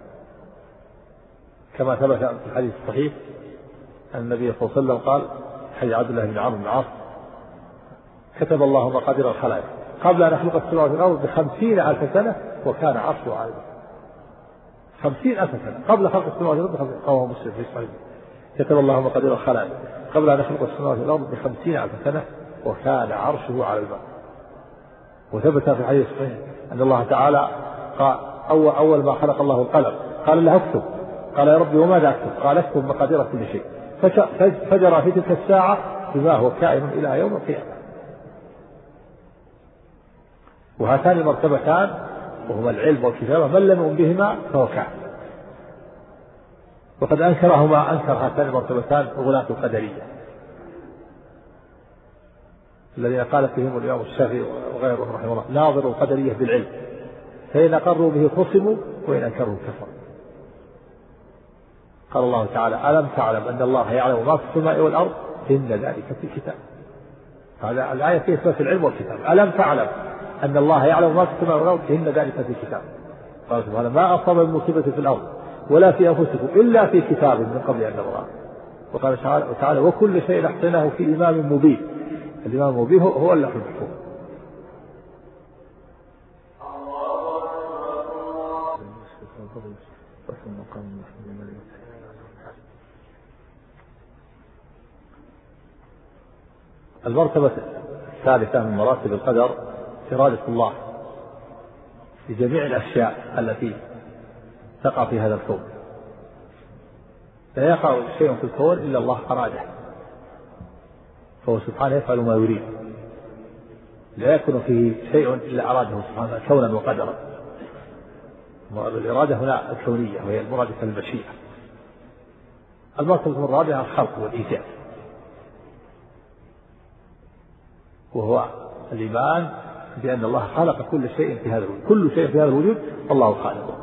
كما ثبت في الحديث الصحيح أن النبي صلى الله عليه وسلم قال حديث عبد الله بن عمرو بن العاص كتب الله مقادير الخلائق قبل أن يخلق السماوات والأرض ب50,000 سنة وكان عرشه على الماء. 50,000 سنة قبل خلق السماوات والأرض، رواه مسلم في صحيحه. كتب الله مقادير الخلائق قبل أن يخلق السماوات والأرض ب50,000 سنة وكان عرشه على الماء. وثبت في الحديث الصحيح أن الله تعالى قال أول ما خلق الله القلم قال له اكتب، قال يا ربي وماذا اكتب؟ قال اكتب مقادير كل شيء، فجرى في تلك الساعة بما هو كائن إلى يوم القيامة. وهاتان المرتبتان وهما العلم والكتابة من لم يؤمن بهما فهو كافر. وقد أنكر هاتان المرتبتان غلاة القدرية الذين قال فيهم الإمام الشافعي وغيره رحمه الله ناظروا القدرية بالعلم، فإن أقروا به خصموا وإن أنكروا كفروا. قال الله تعالى ألم تعلم أن الله يعلم ما في السماء والأرض إن ذلك في الكتاب. هذا الآية في إثبات العلم والكتاب. ألم تعلم أن الله يعلم ما في السماء والأرض إن ذلك في الكتاب. قال سبحانه ما أصاب من مصيبة في الأرض ولا في أنفسكم إلا في كتاب من قبل أن نبرأه. وقال تعالى وكل شيء أحصيناه في إمام مبين. الإمام المبين هو اللوح المحفوظ. المرتبة الثالثة من مراتب القدر إرادة الله لجميع الأشياء التي تقع في هذا الكون. لا يقع شيء في الكون إلا الله أراده، فهو سبحانه يفعل ما يريد، لا يكون فيه شيء إلا أراده سبحانه كونا وقدرا. الإرادة هنا الكونية وهي المرادة المشيئة. المرتبة الرابعة الخلق والإيجاد، وهو الإيمان بأن الله خلق كل شيء في هذا الوجود، كل شيء في هذا الوجود الله خالقه.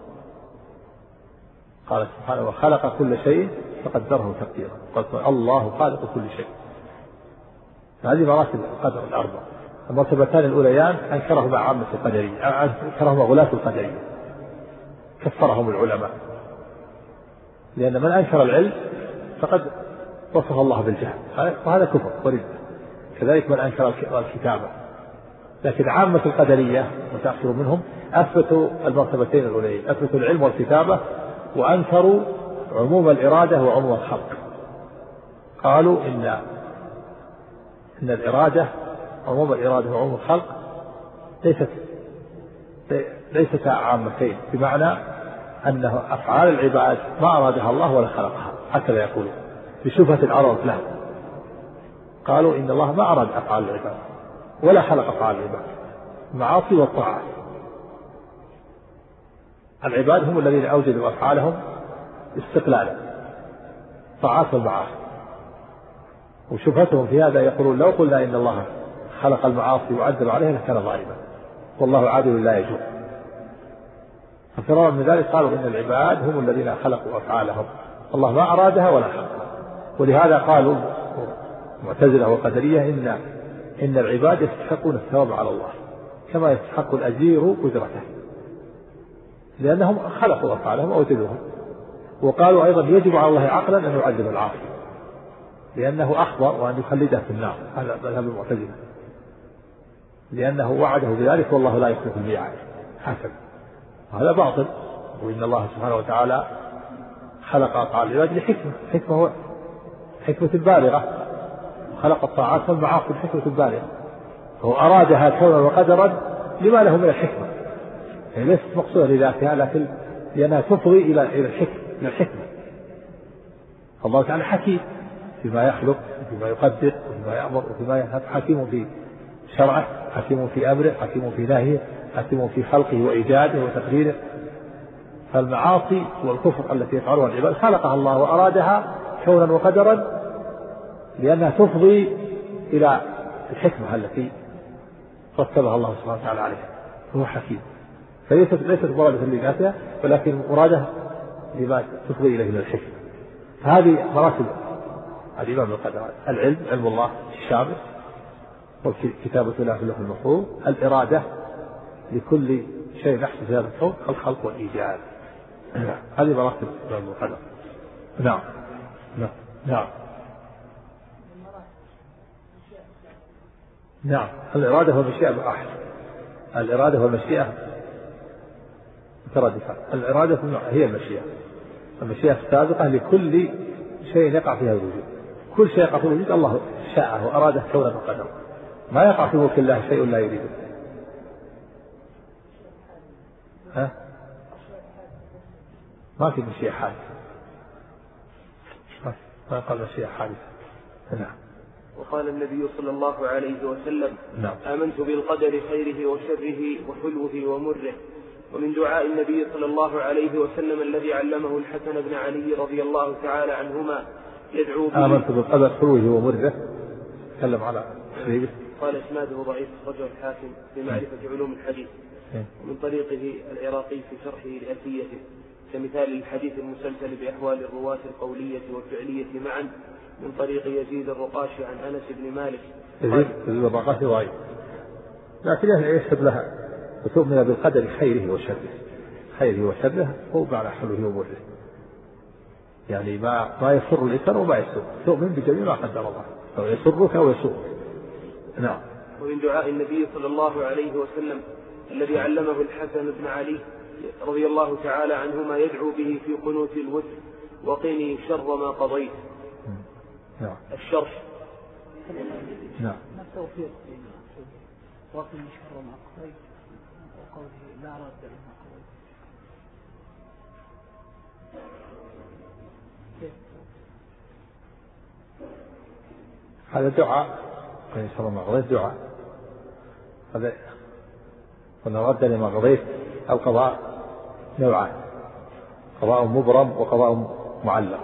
قال سبحانه وخلق كل شيء فقدره تقديرا. قال الله خالق كل شيء. هذه مراتب القدر الأربع. المرتبتان الأوليان أنكرهما عامة القدرية، أنكرهما غلاة القدرية، كفرهم العلماء، لأن من أنكر العلم فقد وصف الله بالجهل، وهذا كفر ورد. كذلك من أنكر الكتابة. لكن عامة القدرية متأخر منهم أثبتوا المرتبتين الأوليين، أثبتوا العلم والكتابة وأنكروا عموم الإرادة وعموم الخلق. قالوا إن الإرادة عموم الإرادة وعموم الخلق ليست عامتين، بمعنى أنه أفعال العباد ما أرادها الله ولا خلقها، هكذا يقولون بشبهة العرض له. قالوا إن الله ما أراد أفعال العباد ولا خلق أفعال العباد، المعاصي والطاعات. العباد هم الذين أوجدوا أفعالهم استقلالا، طاعات والمعاصي. وشبهتهم في هذا يقولون لو قلنا إن الله خلق المعاصي وعذب عليها لكان ظالما والله عادل لا يجوز. ففرارا من ذلك قالوا إن العباد هم الذين خلقوا أفعالهم، الله ما أرادها ولا خلقها. ولهذا قالوا معتزلة وقدرية إن العباد يستحقون الثواب على الله كما يستحق الأجير أجرته، لأنهم خلقوا أفعالهم وأوجدوهم. وقالوا أيضا يجب على الله عقلا أن يعذب العاصي لأنه أخبر وأن يخلده في النار، هذا مذهب المعتزلة، لأنه وعده بذلك والله لا يخلف الميعاد حسب. وهذا باطل. وإن الله سبحانه وتعالى خلق أفعال العباد لحكمة حكمة بالغة، خلق الطاعات والمعاصي بحكمة بالغة، فهو أرادها كونا وقدرا لما له من الحكمة، يعني ليست مقصودة لذاتها لكن لأنها تفضي إلى الحكمة. الله تعالى حكيم فيما يخلق وفيما يقدر وفيما يأمر وفيما ينهى، حكيم في شرعه، حكيم في أمره، حكيم في نهيه، حكيم في خلقه وإيجاده وتقديره. فالمعاصي والكفر التي يفعلها العباد خلقها الله وأرادها كونا وقدرا لأنها تفضي إلى الحكمة التي رتبها الله سبحانه وتعالى عليها. هو حكيم، فليست مرادة لذاتها ولكن مرادة لما تفضي إليه من الحكمة. هذه مراتب الإيمان بالقدر: العلم، علم الله الشامل، وكتابة الله في اللوح المحفوظ، الإرادة لكل شيء يحصل في هذا الكون، الخلق والإيجاد. هذه مراتب الإيمان بالقدر. نعم نعم نعم نعم. الإرادة والمشيئة بأحد. الإرادة والمشيئة مترادفة. الإرادة هي المشيئة السابقة لكل شيء يقع فيها الوجود. كل شيء يقع في الوجود الله شاءه وأراده كونا وقدرا. ما يقع في ملك الله شيء لا يريده. ما في مشيئة حادثة، ما قال مشيئة حادثة. نعم. وقال النبي صلى الله عليه وسلم: نعم. آمنت بالقدر خيره وشره وحلوه ومره. ومن دعاء النبي صلى الله عليه وسلم الذي علمه الحسن بن علي رضي الله تعالى عنهما يدعو به: آمنت بالقدر حلوه ومره. تكلم على حبيبه. قال اسناده ضعيف، رجل الحاكم بمعرفة علوم الحديث، ومن طريقه العراقي في شرحه لألفيته، كمثال الحديث المسلسل بأحوال الرواة القولية والفعلية معا، من طريق يزيد الرقاشي عن أنس بن مالك. يزيد الرقاشي ضعيف، لكن يشهد لها وتؤمن بالقدر خيره وشره هو معنى حلوه ومره. يعني ما يسر الإنسان وما يسر، تؤمن بجميع ما قدر الله، أو يسرك أو يسرك. نعم. ومن دعاء النبي صلى الله عليه وسلم الذي علمه الحسن بن علي رضي الله تعالى عنهما يدعو به في قنوت الوتر: وقني شر ما قضيت. نعم. الشر. نعم. التوفيق وقني شر ما قضيت، وقوله لا رد لما قضيت. هذا دعاء، قني شر ما قضيت دعاء. هذا ولا رد لما قضيت. القضاء نوعان: قضاء مبرم وقضاء معلق.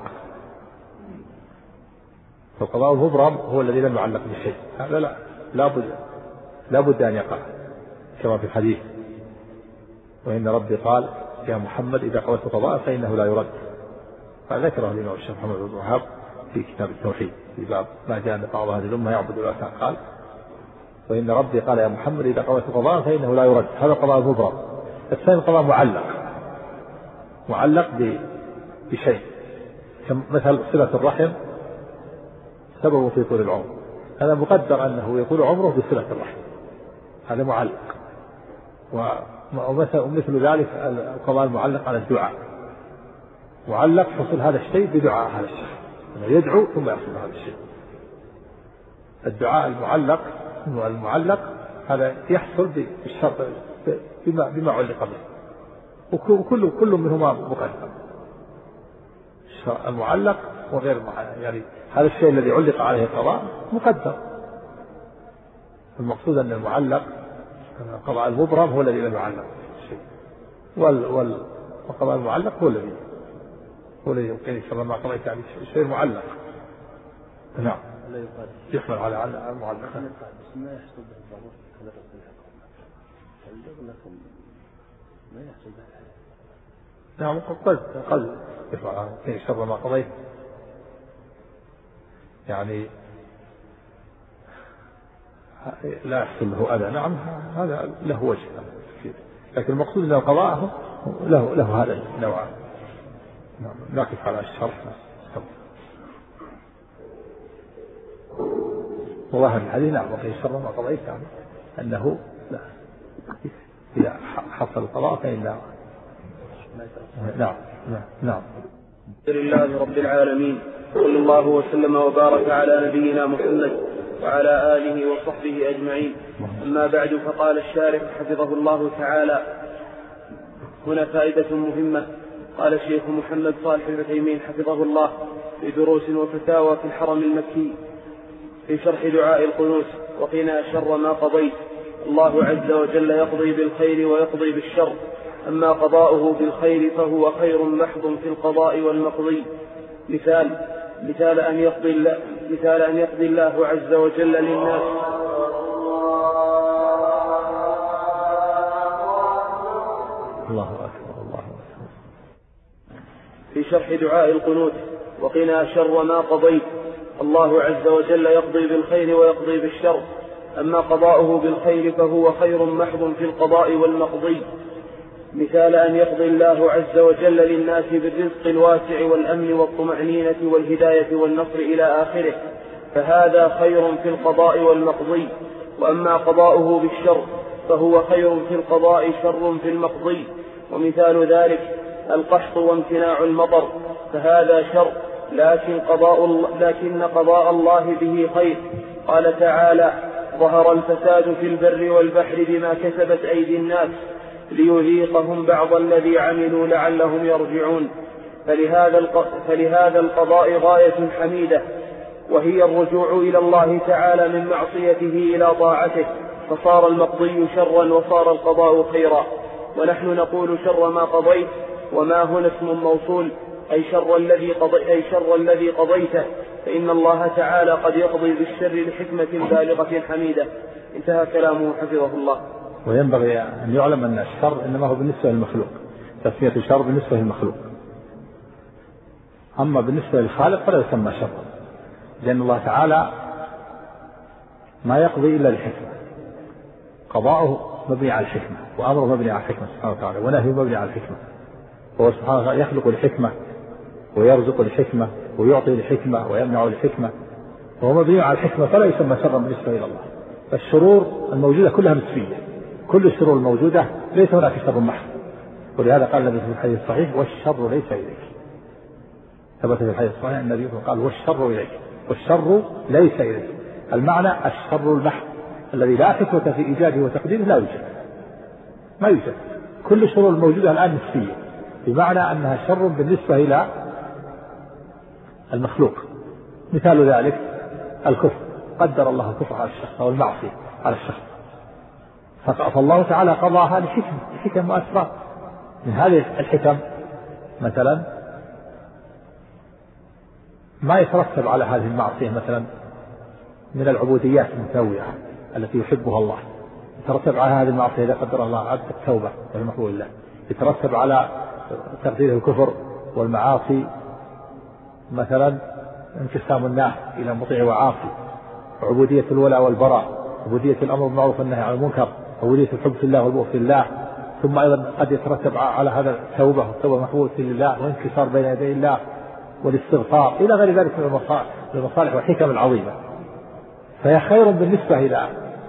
فالقضاء المبرم هو الذي لم يعلق بشيء، هذا لا بد أن يقع كما في الحديث: وإن ربي قال يا محمد إذا قضيت قضاء فإنه لا يرد. فذكره الإمام الشيخ محمد بن وهاب في كتاب التوحيد في باب ما جاء أن بعض هذه الأمة يعبد الأوثان، قال: وإن ربي قال يا محمد إذا قضيت قضاء فإنه لا يرد. هذا قضاء مبرم. الثاني قضاء معلق بشيء، مثل صلة الرحم سبب في طول العمر، هذا مقدر أنه يطول عمره بصلة الرحم، هذا معلق. ومثل ذلك القضاء المعلق على الدعاء، معلق حصل هذا الشيء بدعاء هذا الشيء، يدعو ثم يحصل هذا الشيء. الدعاء المعلق هذا يحصل بالشرط بما علق به، وكل منهما مقدر. المعلق وغير يعني هذا الشيء الذي علق عليه القضاء مقدر. المقصود أن المعلق القضاء المبرم هو الذي لم يعلق الشيء، والقضاء المعلق هو الذي يمكن شر ما قضيت، يعني شيء معلق. نعم. يحمل على المعلق. ما يحصل به الضرورة هذا لكم ما يحصل به. نعم. قد يفعل شر ما قضيت، يعني لا يحصل له أذى. نعم، هذا له وجه، لكن المقصود أن قضاءه له هذا النوع. نعم. نقف على الشرح. والله الحديث نعم وقيل شر ما قضيت، يعني أنه لا إذا حصل القضاء فإن نعم. الحمد لله رب العالمين، صلى الله وسلم وبارك على نبينا محمد وعلى آله وصحبه أجمعين. أما بعد، فقال الشارح حفظه الله تعالى: هنا فائدة مهمة قال الشيخ محمد صالح العثيمين حفظه الله في دروس وفتاوى في الحرم المكي في شرح دعاء القنوت: وقنا شر ما قضيت، الله عز وجل يقضي بالخير ويقضي بالشر، أما قضاؤه بالخير فهو خير محض في القضاء والمقضي. مثال أن يقضي الله عز وجل للناس الله أكبر الله أكبر. في شرح دعاء القنوت: وقنا شر ما قضيت، الله عز وجل يقضي بالخير ويقضي بالشر، أما قضاؤه بالخير فهو خير محض في القضاء والمقضي. مثال أن يقضي الله عز وجل للناس بالرزق الواسع والأمن والطمأنينة والهداية والنصر إلى آخره، فهذا خير في القضاء والمقضي. وأما قضاؤه بالشر فهو خير في القضاء شر في المقضي. ومثال ذلك القحط وامتناع المطر، فهذا شر لكن قضاء الله به خير. قال تعالى: ظهر الفساد في البر والبحر بما كسبت أيدي الناس ليذيقهم بعض الذي عملوا لعلهم يرجعون. فلهذا القضاء غاية حميدة، وهي الرجوع إلى الله تعالى من معصيته إلى طاعته، فصار المقضي شرا وصار القضاء خيرا. ونحن نقول شر ما قضيت، وما هنا اسم موصول، أي شر الذي قضيته، فإن الله تعالى قد يقضي بالشر لحكمة بالغة حميدة. انتهى كلامه حفظه الله. وينبغي أن يعلم أن الشر إنما هو بالنسبة للمخلوق، تسمية الشر بالنسبة للمخلوق، أما بالنسبة للخالق فلا يسمى شر، لأن الله تعالى ما يقضي إلا لحكمة، قضاؤه مبني على الحكمة، وأمره مبني على الحكمة سبحانه وتعالى، ونهيه مبني على الحكمة. هو سبحانه وتعالى يخلق لحكمة ويرزق لحكمة ويعطي لحكمة ويمنع لحكمة، وهو مبني على الحكمة فلا يسمى شرا بالنسبة إلى الله. فالشرور الموجودة كلها نسبية، كل الشرور الموجودة ليس هناك شر محض، ولهذا قال النبي في الحديث الصحيح: والشر ليس إليك. ثبت في الحديث الصحيح أن النبي قال: والشر إليك، والشر ليس إليك. المعنى الشر البحث الذي لا حكمة في إيجاده وتقديره لا يوجد، ما يوجد. كل الشرور الموجودة الآن نسبية، بمعنى أنها شر بالنسبة إلى المخلوق. مثال ذلك الكفر، قدر الله الكفر على الشخص أو المعصية على الشخص، فالله تعالى قضاها لحكم وأسباب. من هذه الحكم مثلا ما يترتب على هذه المعصية مثلا من العبوديات المتنوعة التي يحبها الله، يترتب على هذه المعصية إذا قدر الله عبد التوبة والمحبوب الله، يترتب على تقدير الكفر والمعاصي مثلا انقسام الناس إلى مطيع وعاصي، عبودية الولاء والبراء، عبودية الأمر بالمعروف والنهي عن المنكر، عبودية الحب في الله والبغض في الله. ثم أيضا قد يترتب على هذا التوبة والتوبة محبوبة لله وانكسار بين يدي الله والاستغفار إلى غير ذلك من المصالح والحكم العظيمة. فهي خير بالنسبة إلى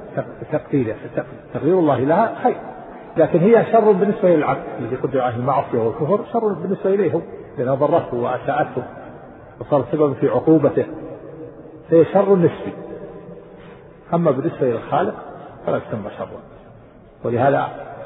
تقدير الله لها خير، لكن هي شر بالنسبة للعبد الذي قدر عليه المعصية والكفر، شر بالنسبة إليه لأنها ضرته وأساءته وصار سبب في عقوبته، فهي شر نسبي. أما بالنسبة إلى الخالق فلا يسمى شرا، ولهذا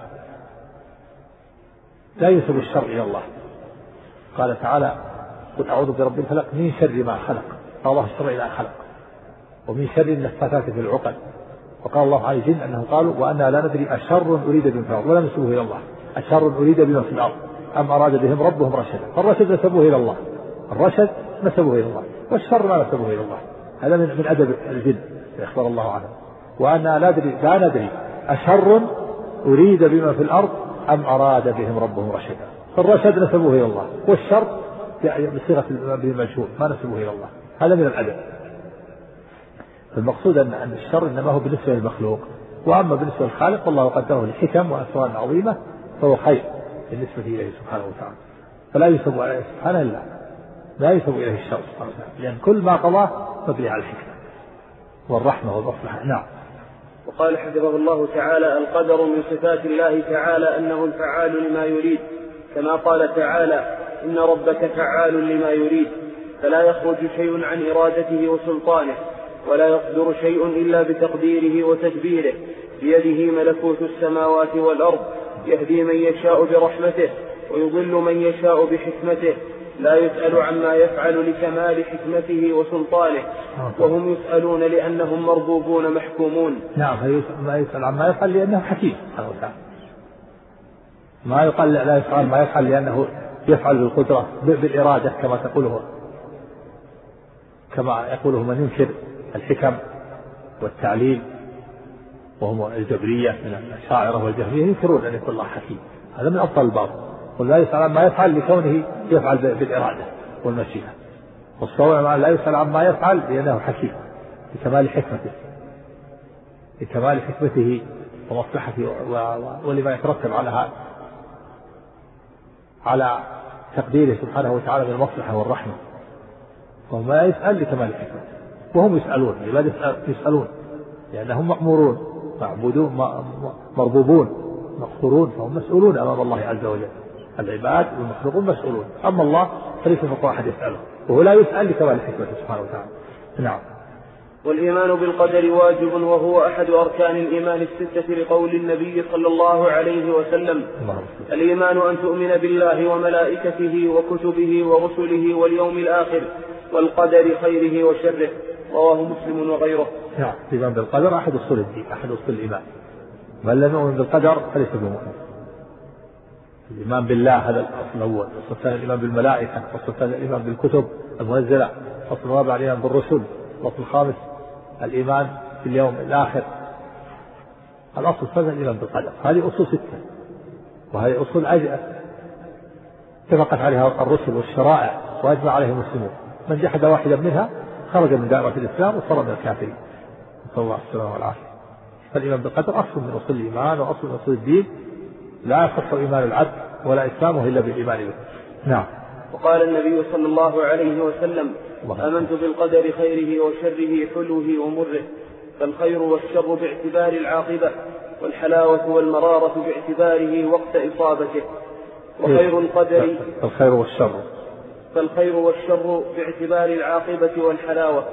لا ينسب الشر إلى الله. قال تعالى: قل أعوذ برب الفلق من شر ما خلق، الله الشر إلى خلق، ومن شر النفاثات في العقد. وقال الله عن الجن أنهم قالوا: وأنا لا ندري أشر أريد بهم في الأرض، ولا نسبوه إلى الله، أشر أريد بهم في الأرض أم أراد بهم ربهم رشدا. فالرشد نسبوه إلى الله، الرشد نسبوه إلى الله، والشر ما نسبوه إلى الله. هذا من أدب الجن يخبر الله عنه. وأنا لا ندري أشر أريد بما في الأرض أم أراد بهم ربهم رشدا. فالرشد نسبوه إلى الله، والشر بصيغة المجهول ما نسبوه إلى الله. هذا من الأدب. المقصود أن الشر إنما هو بالنسبة للمخلوق، وأما بالنسبة للخالق والله قدره لحكم وأسرار عظيمة فهو خير بالنسبة إليه سبحانه وتعالى، فلا يثب عليه سبحانه إلا لا يثب إليه الشر سبحانه وتعالى، لأن كل ما قضاه مبني على الحكمة والرحمة والمصلحة. نعم. وقال حفظه الله تعالى: القدر من صفات الله تعالى أنه الفعال لما يريد، كما قال تعالى: إن ربك فعال لما يريد، فلا يخرج شيء عن إرادته وسلطانه، ولا يصدر شيء إلا بتقديره وتدبيره، بيده ملكوت السماوات والأرض، يهدي من يشاء برحمته ويضل من يشاء بحكمته لا يسأل عما يفعل لكمال حكمته وسلطانه، وهم يسألون لأنهم مربوبون محكومون. نعم، ما يسأل عما يفعل لأنه حكيم. ما يقال لا يسأل عما يفعل لأنه يفعل بالقدرة بالإرادة كما يقوله من ينكر الحكم والتعليل وهم الجبرية من الشاعرة والجهمية، ينكرون أن يكون الله حكيم. هذا من أبطل الباطل. ولا يسأل عما يفعل لكونه يفعل بالإرادة والمشيئة، والصواب لا يسأل عما يفعل لأنه حكيم لكمال حكمته ومصلحته ولما يترتب على تقديره سبحانه وتعالى من المصلحة والرحمة. وهم لا يسأل لكمال حكمته، وهم يسألون، العباد يسألون لأنهم مأمورون معبودون مربوبون مقصورون، فهم مسؤولون أمام الله عز وجل. العباد والمخلوقون مسؤولون، أما الله فليس فوق أحد يسأله، وهو لا يسأل لكمال حكمته سبحانه وتعالى. نعم. والإيمان بالقدر واجب، وهو أحد أركان الإيمان الستة لقول النبي صلى الله عليه وسلم: الإيمان أن تؤمن بالله وملائكته وكتبه ورسله واليوم الآخر والقدر خيره وشره. رواه مسلم وغيره. نعم، الإيمان بالقدر أحد أصول الدين، أحد أصول الإيمان. من لم يؤمن بالقدر فليس بمؤمن. الإيمان بالله هذا الأصل الأول، والأصل الثاني الإيمان بالملائكة، والأصل الثالث الإيمان بالكتب المنزلة، الأصل الرابع الإيمان بالرسل، الأصل الخامس الإيمان باليوم الآخر، الأصل السادس الإيمان بالقدر. هذه أصول ستة، وهذه أصول اتفقت عليها الرسل والشرائع وأجمع عليها المسلمون. من جحد واحدا منها خرج من دائرة الإسلام وصار من الكافرين، نسأل الله السلامة والعافية. فالإيمان بالقدر أصل من أصول الإيمان وأصل من أصول الدين، لا يصح إيمان العبد ولا إسلامه إلا بالإيمان به. نعم. وقال النبي صلى الله عليه وسلم: آمنت بالقدر خيره وشره حلوه ومره، فالخير والشر باعتبار العاقبة، والحلاوة والمرارة باعتباره وقت إصابته. وخير القدر فالخير والشر باعتبار العاقبة والحلاوة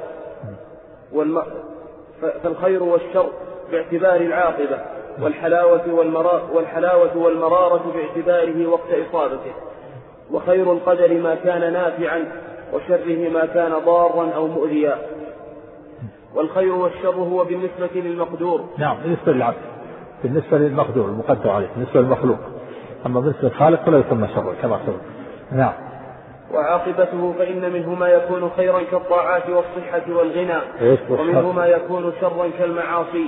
فالخير والشر باعتبار العاقبة، والحلاوة والمرارة باعتباره وقت إصابته. وخير القدر ما كان نافعا، وشره ما كان ضارا أو مؤذيا. والخير والشر هو بالنسبة للمقدور. نعم، بالنسبة للعبد، بالنسبة للمقدور المقدر عليه، بالنسبة للمخلوق. أما بالنسبة للخالق فلا يسمى شر كما سبق. نعم. وعاقبته فإن منه ما يكون خيرا كالطاعات والصحة والغنى، ومنه ما يكون شرا كالمعاصي.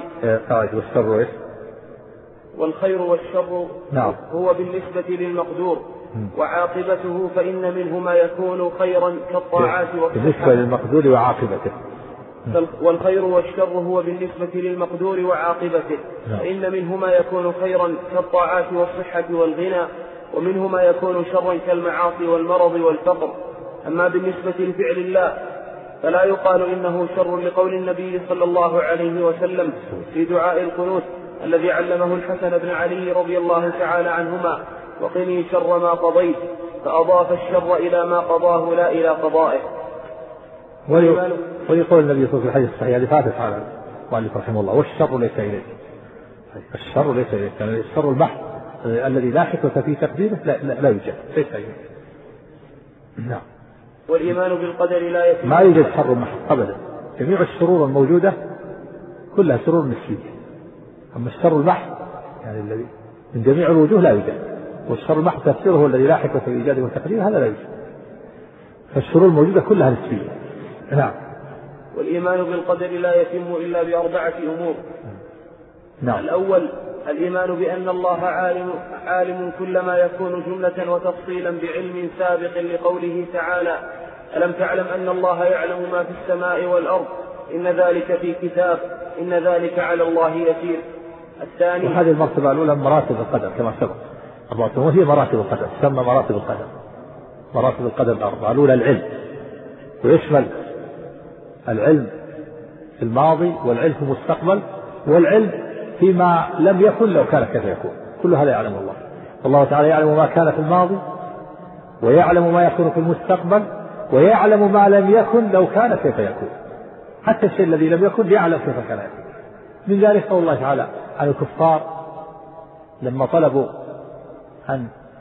والخير والشر نعم. هو بالنسبة للمقدور. وعاقبته فإن منه ما يكون خيرا كالطاعات والصحة. بالنسبة للمقدور وعاقبته. والخير والشر هو بالنسبة للمقدور وعاقبته، فإن منه ما يكون خيرا كالطاعات والصحة والغنى، ومنه ما يكون شرا كالمعاصي والمرض والفقر. أما بالنسبة لفعل الله فلا يقال إنه شر، لقول النبي صلى الله عليه وسلم في دعاء القنوت الذي علمه الحسن بن علي رضي الله تعالى عنهما: وقني شر ما قضيت، فأضاف الشر إلى ما قضاه لا إلى قضائه. ويقول النبي صلى الله عليه وسلم الصحيح لفاتح على المؤلف رحمه الله: والشر ليس إليك. الشر ليس إليك، يعني الشر البحث الذي لا حكمة في تقديره لا يوجد، ليس إليك. نعم. والإيمان بالقدر لا يتم، ما يوجد شر محض أبدا. جميع الشرور الموجودة كلها شرور نسبية. أما الشر البحث يعني الذي من جميع الوجوه لا يوجد، والشر البحث تفسيره هو الذي لا حكمة في إيجاده وتقديره، هذا لا يوجد. فالشرور الموجودة كلها نسبية. نعم. والإيمان بالقدر لا يتم إلا بأربعة أمور. نعم. الأول الإيمان بأن الله عالم كل ما يكون جملة وتفصيلا بعلم سابق، لقوله تعالى: ألم تعلم أن الله يعلم ما في السماء والأرض، إن ذلك في كتاب، إن ذلك على الله يسير. الثاني، وهذه المرتبة الأولى مراتب القدر كما سبق، وهي مراتب القدر، تسمى مراتب القدر. مراتب القدر الأربعة: الأولى العلم، ويشمل العلم في الماضي، والعلم في المستقبل، والعلم فيما لم يكن لو كان كيف يكون. كل هذا يعلم الله. والله تعالى يعلم ما كان في الماضي، ويعلم ما يكون في المستقبل، ويعلم ما لم يكن لو كان كيف يكون. حتى الشيء الذي لم يكن يعلم كيف كان يكون. من ذلك قول الله تعالى عن الكفار لما طلبوا أن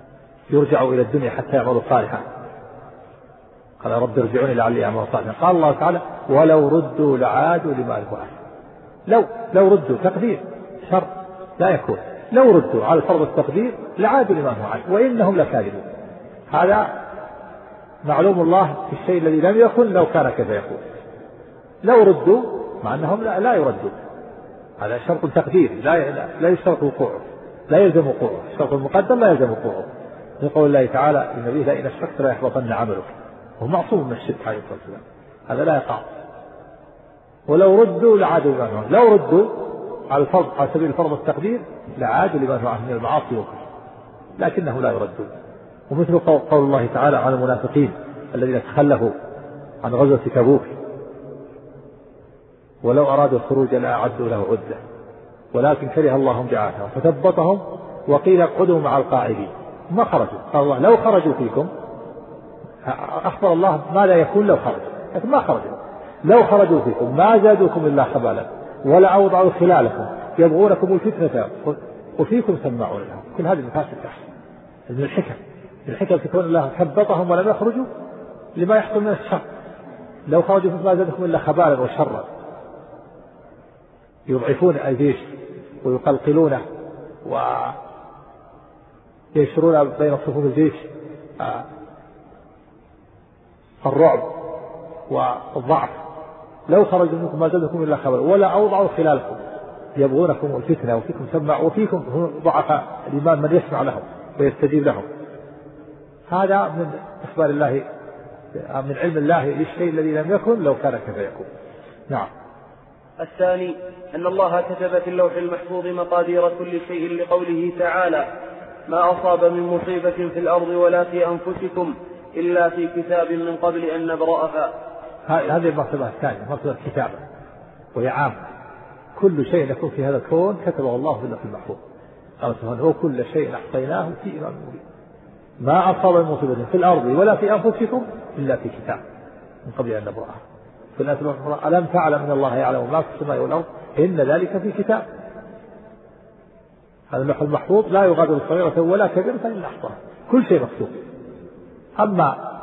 يرجعوا إلى الدنيا حتى يعملوا صالحا. قال رب ارجعوني لعلي أعمل صالحا. قال الله تعالى ولو ردوا لعادوا لما نهوا عنه. لو ردوا تقدير شر لا يكون، لو ردوا على فرض التقدير لعادوا لما نهوا عنه وإنهم لكاذبون. هذا معلوم الله في الشيء الذي لم يكن لو كان كذا يقول. لو ردوا مع أنهم لا يردوا، هذا شرط تقدير لا يشترط وقوعه، لا يلزم وقوعه. الشرط المقدر لا يلزم وقوعه. يقول الله تعالى النبي لئن أشركت لا يحبطن عملك، وهو معصوم من الشرك عليه الصلاة والسلام، هذا لا يقع. ولو ردوا لعادوا لما نهوا، لو ردوا على سبيل الفرض والتقدير لعادوا لما نهوا عنه من المعاصي والكفر، لكنه لا يردون. ومثل قول الله تعالى عن المنافقين الذين تخلفوا عن غزوة تبوك ولو أرادوا الخروج لأعدوا له عدة ولكن كره الله بعاثهم فثبطهم وقيل اقعدوا مع القاعدين ما خرجوا. قال الله لو خرجوا فيكم، أخبر الله ما لا يكون لو خرجوا، لكن ما خرجوا. لو خرجوا فيكم ما زادوكم إلا خبالا ولا أوضعوا خلالكم يبغونكم الفتنة وفيكم سماعون لهم. كل هذه المفاسد تحصل من الحكم تكون الله ثبطهم ولم يخرجوا لما يحصل من الشر. لو خرجوا ما زادكم إلا خبالا وشرا، يضعفون الجيش ويقلقلونه وينشرون بين صفوف الجيش الرعب والضعف. لو خرجوا منكم ما زادكم إلا خبالا ولا أوضعوا خلالكم يبغونكم الفتنة وفيكم سماع وفيكم ضعف الإيمان من يسمع لهم ويستجيب لهم. هذا من إخبار الله من علم الله للشيء الذي لم يكن لو كان كذا يكون. نعم. الثاني أن الله كتب في اللوح المحفوظ مقادير كل شيء لقوله تعالى ما أصاب من مصيبة في الأرض ولا في أنفسكم إلا في كتاب من قبل أن نبرأها. هذه المرتبة الثانية مرتبة الكتابة، وهي عامة. كل شيء يكون في هذا الكون كتبه الله في اللوح المحفوظ. قال سبحانه وكل شيء أحصيناه في إمام مبين. ما أصاب من مصيبة في الأرض ولا في أنفسكم إلا في كتاب من قبل أن نبرأها. ألم تعلم أن الله يعلم ما في السماء والأرض إن ذلك في كتاب. هذا اللوح المحفوظ لا يغادر صغيرة ولا كبيرة إلا أحصاها، كل شيء مكتوب. أما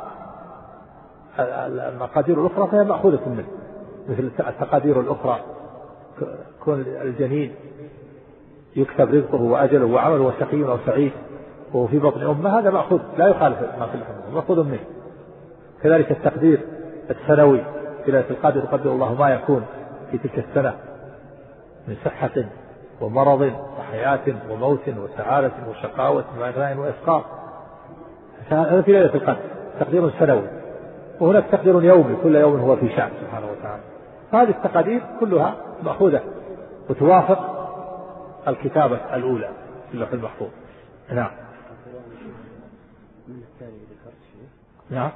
المقادير الأخرى فهي مأخوذة منه، مثل التقادير الأخرى كون الجنين يكتب رزقه وأجله وعمله وشقي أو سعيد وهو في بطن أمه، هذا مأخوذ لا يخالف ما في الحديث، مأخوذ منه. كذلك التقدير السنوي في ليلة القدر يقدر الله ما يكون في تلك السنة من صحة ومرض وحياة وموت وسعادة وشقاوة وغناء وإسقاط، هذا في ليلة القدر تقدير سنوي. وهناك تقدير يومي كل يوم هو في شأن سبحانه وتعالى. هذه التقادير كلها مأخوذة وتوافق الكتابة الأولى في اللوح المحفوظ. نعم. نعم.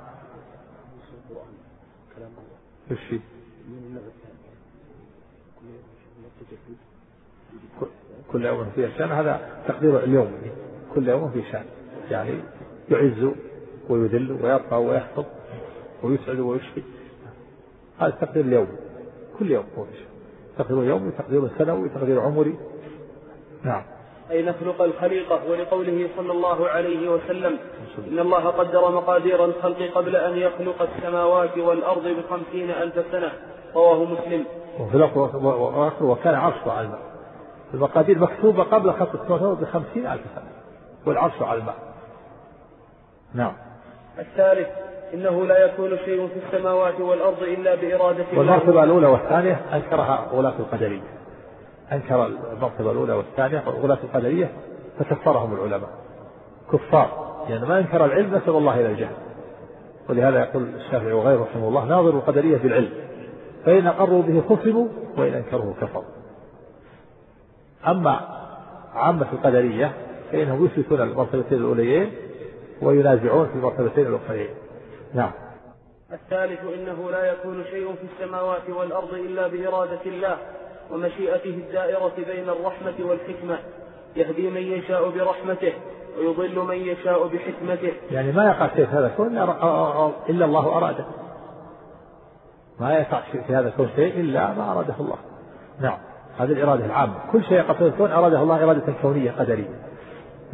الشيء كل يوم في شأن، هذا تقدير اليوم، كل يوم في شأن، يعني يعز ويذل ويرفع ويخفض ويسعد ويشفي. هذا التقدير اليوم، كل يوم هو تقدير يومي تقدير سنوي تقدير عمري. نعم. أي نخلق الخليقة. ولقوله صلى الله عليه وسلم إن الله قدر مقادير الخلق قبل أن يخلق السماوات والأرض ب50,000 سنة، رواه مسلم. وفي الآخر وكان عرشه على الماء. المقادير مكتوبة قبل خلق السماوات ب50,000 سنة والعرش على الماء. نعم. الثالث إنه لا يكون شيء في السماوات والأرض إلا بإرادة الله. والمرتبة الأولى والثانية أنكرها غلاة القدرية، أنكر المرتبة الأولى والثانية غلاة القدرية فكفرهم العلماء كفار، يعني ما أنكر العلم نسب الله إلى الجهل. ولهذا يقول الشافعي وغيره رحمه الله ناظر القدرية بالعلم فإن أقروا به خصموا وإن أنكروه كفروا. أما عامة القدرية فإنهم يثبتون المرتبتين الأوليين وينازعون في المرتبتين الأخرين. نعم. الثالث إنه لا يكون شيء في السماوات والأرض إلا بإرادة الله ومشيئته الدائرة بين الرحمة والحكمة، يهدي من يشاء برحمته ويضل من يشاء بحكمته. يعني ما يقع شيء في هذا الكون إلا الله أراده، ما يقع في هذا الكون شيء إلا ما أراده الله. نعم. هذه الإرادة العامة، كل شيء يقع في الكون أراده الله إرادة كونية قدرية. نعم.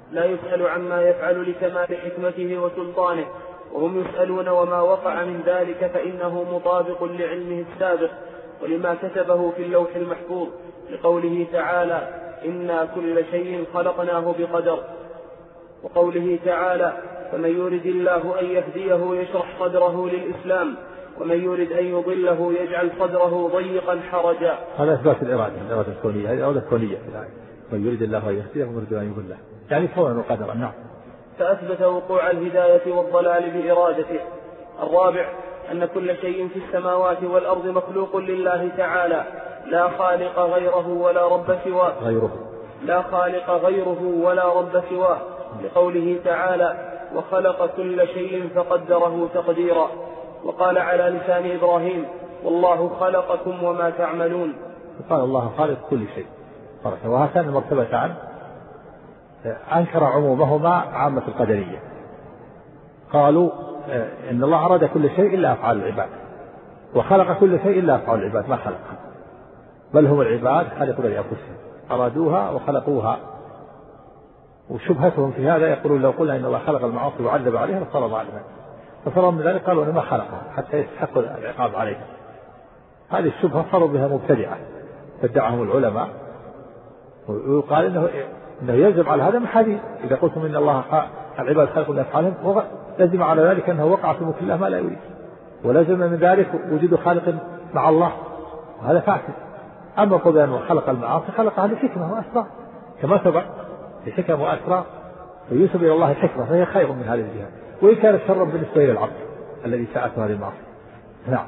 لا يسأل عما يفعل لكمال حكمته وسلطانه، وهم يسألون وما وقع من ذلك فإنه مطابق لعلمه السابق ولما كتبه في اللوح المحفوظ، لقوله تعالى إنا كل شيء خلقناه بقدر، وقوله تعالى فمن يرد الله أن يهديه يشرح صدره للإسلام ومن يرد أن يضله يجعل صدره ضيقا حرجا. هذا إثبات الإرادة الكونية، هذه الإرادة الكونية في الآية، من يرد الله أن يهديه ومن يرد أن يضله، يعني كونا وقدرا. نعم. فأثبت وقوع الهداية والضلال بإرادته. الرابع أن كل شيء في السماوات والأرض مخلوق لله تعالى لا خالق غيره ولا رب سواه، لا خالق غيره ولا رب سواه، لقوله تعالى وخلق كل شيء فقدره تقديرا. وقال على لسان إبراهيم والله خلقكم وما تعملون. قال الله خالق كل شيء، وهاتان المرتبتان أنكر عمومهما عامة القدرية، قالوا إن الله أراد كل شيء إلا أفعال العباد، وخلق كل شيء إلا أفعال العباد ما خلقها، بل هم العباد خلقوا لأنفسهم أرادوها وخلقوها. وشبهتهم في هذا يقولون لو قلنا إن الله خلق المعاصي وعذب عليها لصار ظالما، فصاروا من ذلك قالوا إنه ما خلقها حتى يستحق العقاب عليها. هذه الشبهة صاروا بها مبتدعة فادعهم العلماء، ويقال إنه يلزم على هذا من حديث إذا قلتم إن الله العباد خلقوا لأفعالهم، لازم على ذلك أنه وقع في ملك الله ما لا يريد، ولازم من ذلك وجود خالق مع الله، وهذا فاسد. أما قل أنه خلق المعاصي خلقها لحكمة وأسرار كما سبق، لحكم وأسرار، فينسب إلى الله الحكمة فهي خير من هذه الجهة، وإن كانت شرا بالنسبة إلى العبد الذي ساءته هذه المعاصي. نعم.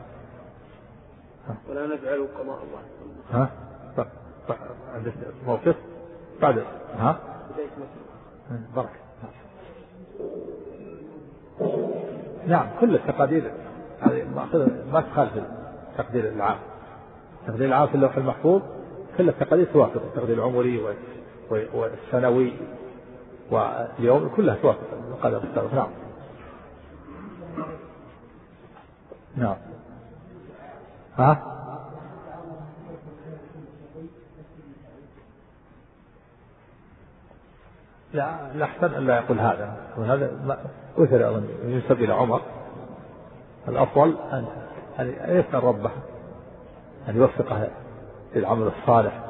ولا نجعل قضاء الله. عندك موقف بعد بركة. نعم كل التقادير هذه ما تخالف التقدير العام. التقدير العام في اللوح المحفوظ كل التقادير توافق، التقدير العمري والسنوي واليوم كلها توافق القدر السابق. نعم. نعم. لا أحسن أن لا يقول هذا، وهذا أثر ينسب إلى عمر. الأفضل أن يسأل ربه أن يوفقه للعمل الصالح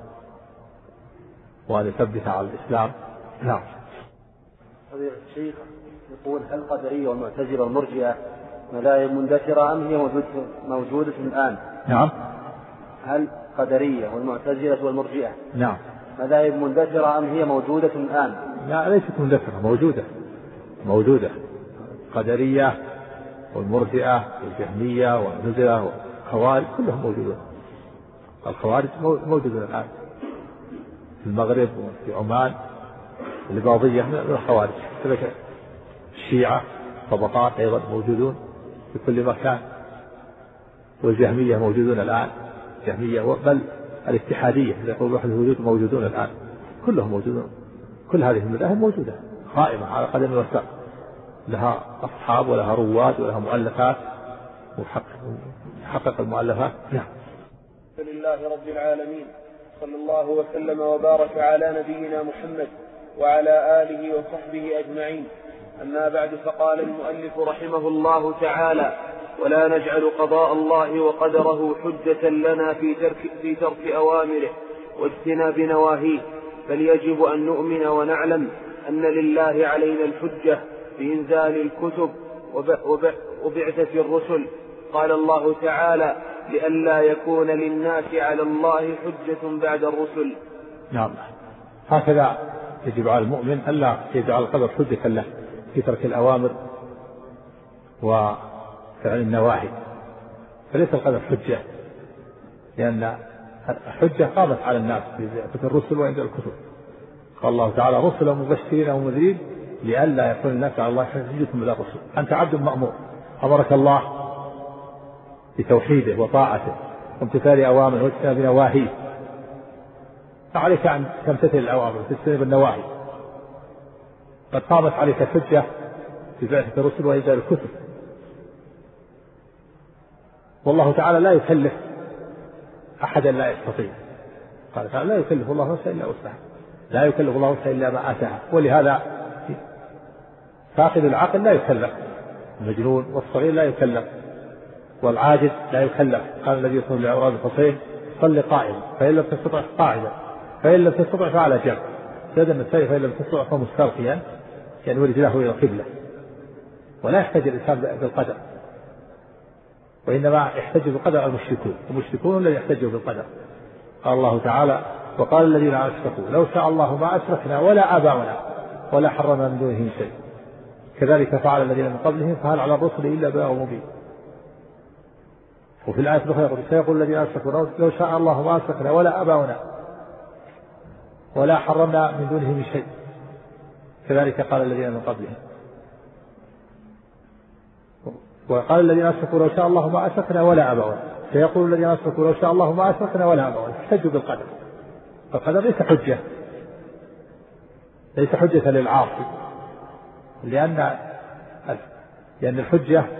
وأن يثبته على الإسلام. نعم. فضيلة الشيخ يقول هل القدرية والمعتزلة والمرجئة مذاهب مندثرة أم هي موجودة الآن؟ نعم. هل القدرية والمعتزلة والمرجئة نعم مذاهب مندثرة أم هي موجودة الآن؟ لا ليست مندثرة، موجودة. القدرية والمرجئة والجهمية والمعتزلة والخوارج كلهم موجودون. الخوارج موجودون الآن في المغرب وفي عمان، الإباضية من الخوارج، كذلك الشيعة طبقات أيضا موجودون في كل مكان، والجهمية موجودون الآن، الجهمية بل الاتحادية إذا يقول وحدة الوجود موجودون الآن، كلهم موجودون. كل هذه المذاهب موجودة قائمة على قدم وساق، لها أصحاب ولها رواد ولها مؤلفات وحقق المؤلفات. نعم. لله رب العالمين، صلى الله وسلم وبارك على نبينا محمد وعلى آله وصحبه أجمعين. أما بعد، فقال المؤلف رحمه الله تعالى: ولا نجعل قضاء الله وقدره حجة لنا في ترك أوامره واجتناب نواهيه، بل يجب أن نؤمن ونعلم أن لله علينا الحجة بإنزال الكتب وبعثة الرسل. قال الله تعالى: لئلا يكون للناس على الله حجة بعد الرسل. نعم. هكذا يجب على المؤمن ألا يجعل القدر حجة له في ترك الأوامر وفعل النواهي، فليس القدر حجة، لأن الحجة قامت على الناس في الرسل وإنزال الكتب. قال الله تعالى: رسلا مبشرين ومنذرين لئلا يكون الناس على الله حجة بعد الرسل. أنت عبد مأمور، أمرك الله بتوحيده وطاعته وامتثال أوامره واجتناب نواهيه، فعليك أن تمتثل الأوامر وتجتنب النواهي. قد قامت عليك الحجة ببعثة الرسل وإنزال الكتب، والله تعالى لا يكلف أحدا لا يستطيع. قال تعالى: لا يكلف الله نفسا إلا وسعها. لا يكلف الله نفسا إلا ما آتاها. ولهذا فاقد العقل لا يكلف، المجنون والصغير لا يكلف، والعاجز لا يكلف. قال النبي صلى الله عليه وسلم لعراب صل قائما فإن لم تستطع قاعدا فإن لم تستطع فعلى جنب. زاد النسائي فإن لم تستطع فمستلقيا، يعني ورجله إلى القبلة. ولا يحتاج الإنسان بالقدر، وإنما يحتاج بالقدر المشركون الذين يحتاجوا بالقدر. قال الله تعالى وقال الذين أشركوا لو شاء الله ما أشركنا ولا آباؤنا ولا حرمنا من دونه شيء كذلك فعل الذين من قبلهم فهل على الرسل إلا بلاغ مبين. وفي الآية الأخرى يقول سيقول الذين أشركوا لو شاء الله ما أشركنا ولا آباؤنا ولا حرمنا من دونه من شيء كذلك قال الذين من قبلهم. وقال الذين أشركوا لو شاء الله ما أشركنا ولا آباؤنا. سيقول الذين أشركوا لو شاء الله ما أشركنا ولا آباؤنا. احتجوا بالقدر، فالقدر ليس حجة للعاصي، لأن الحجة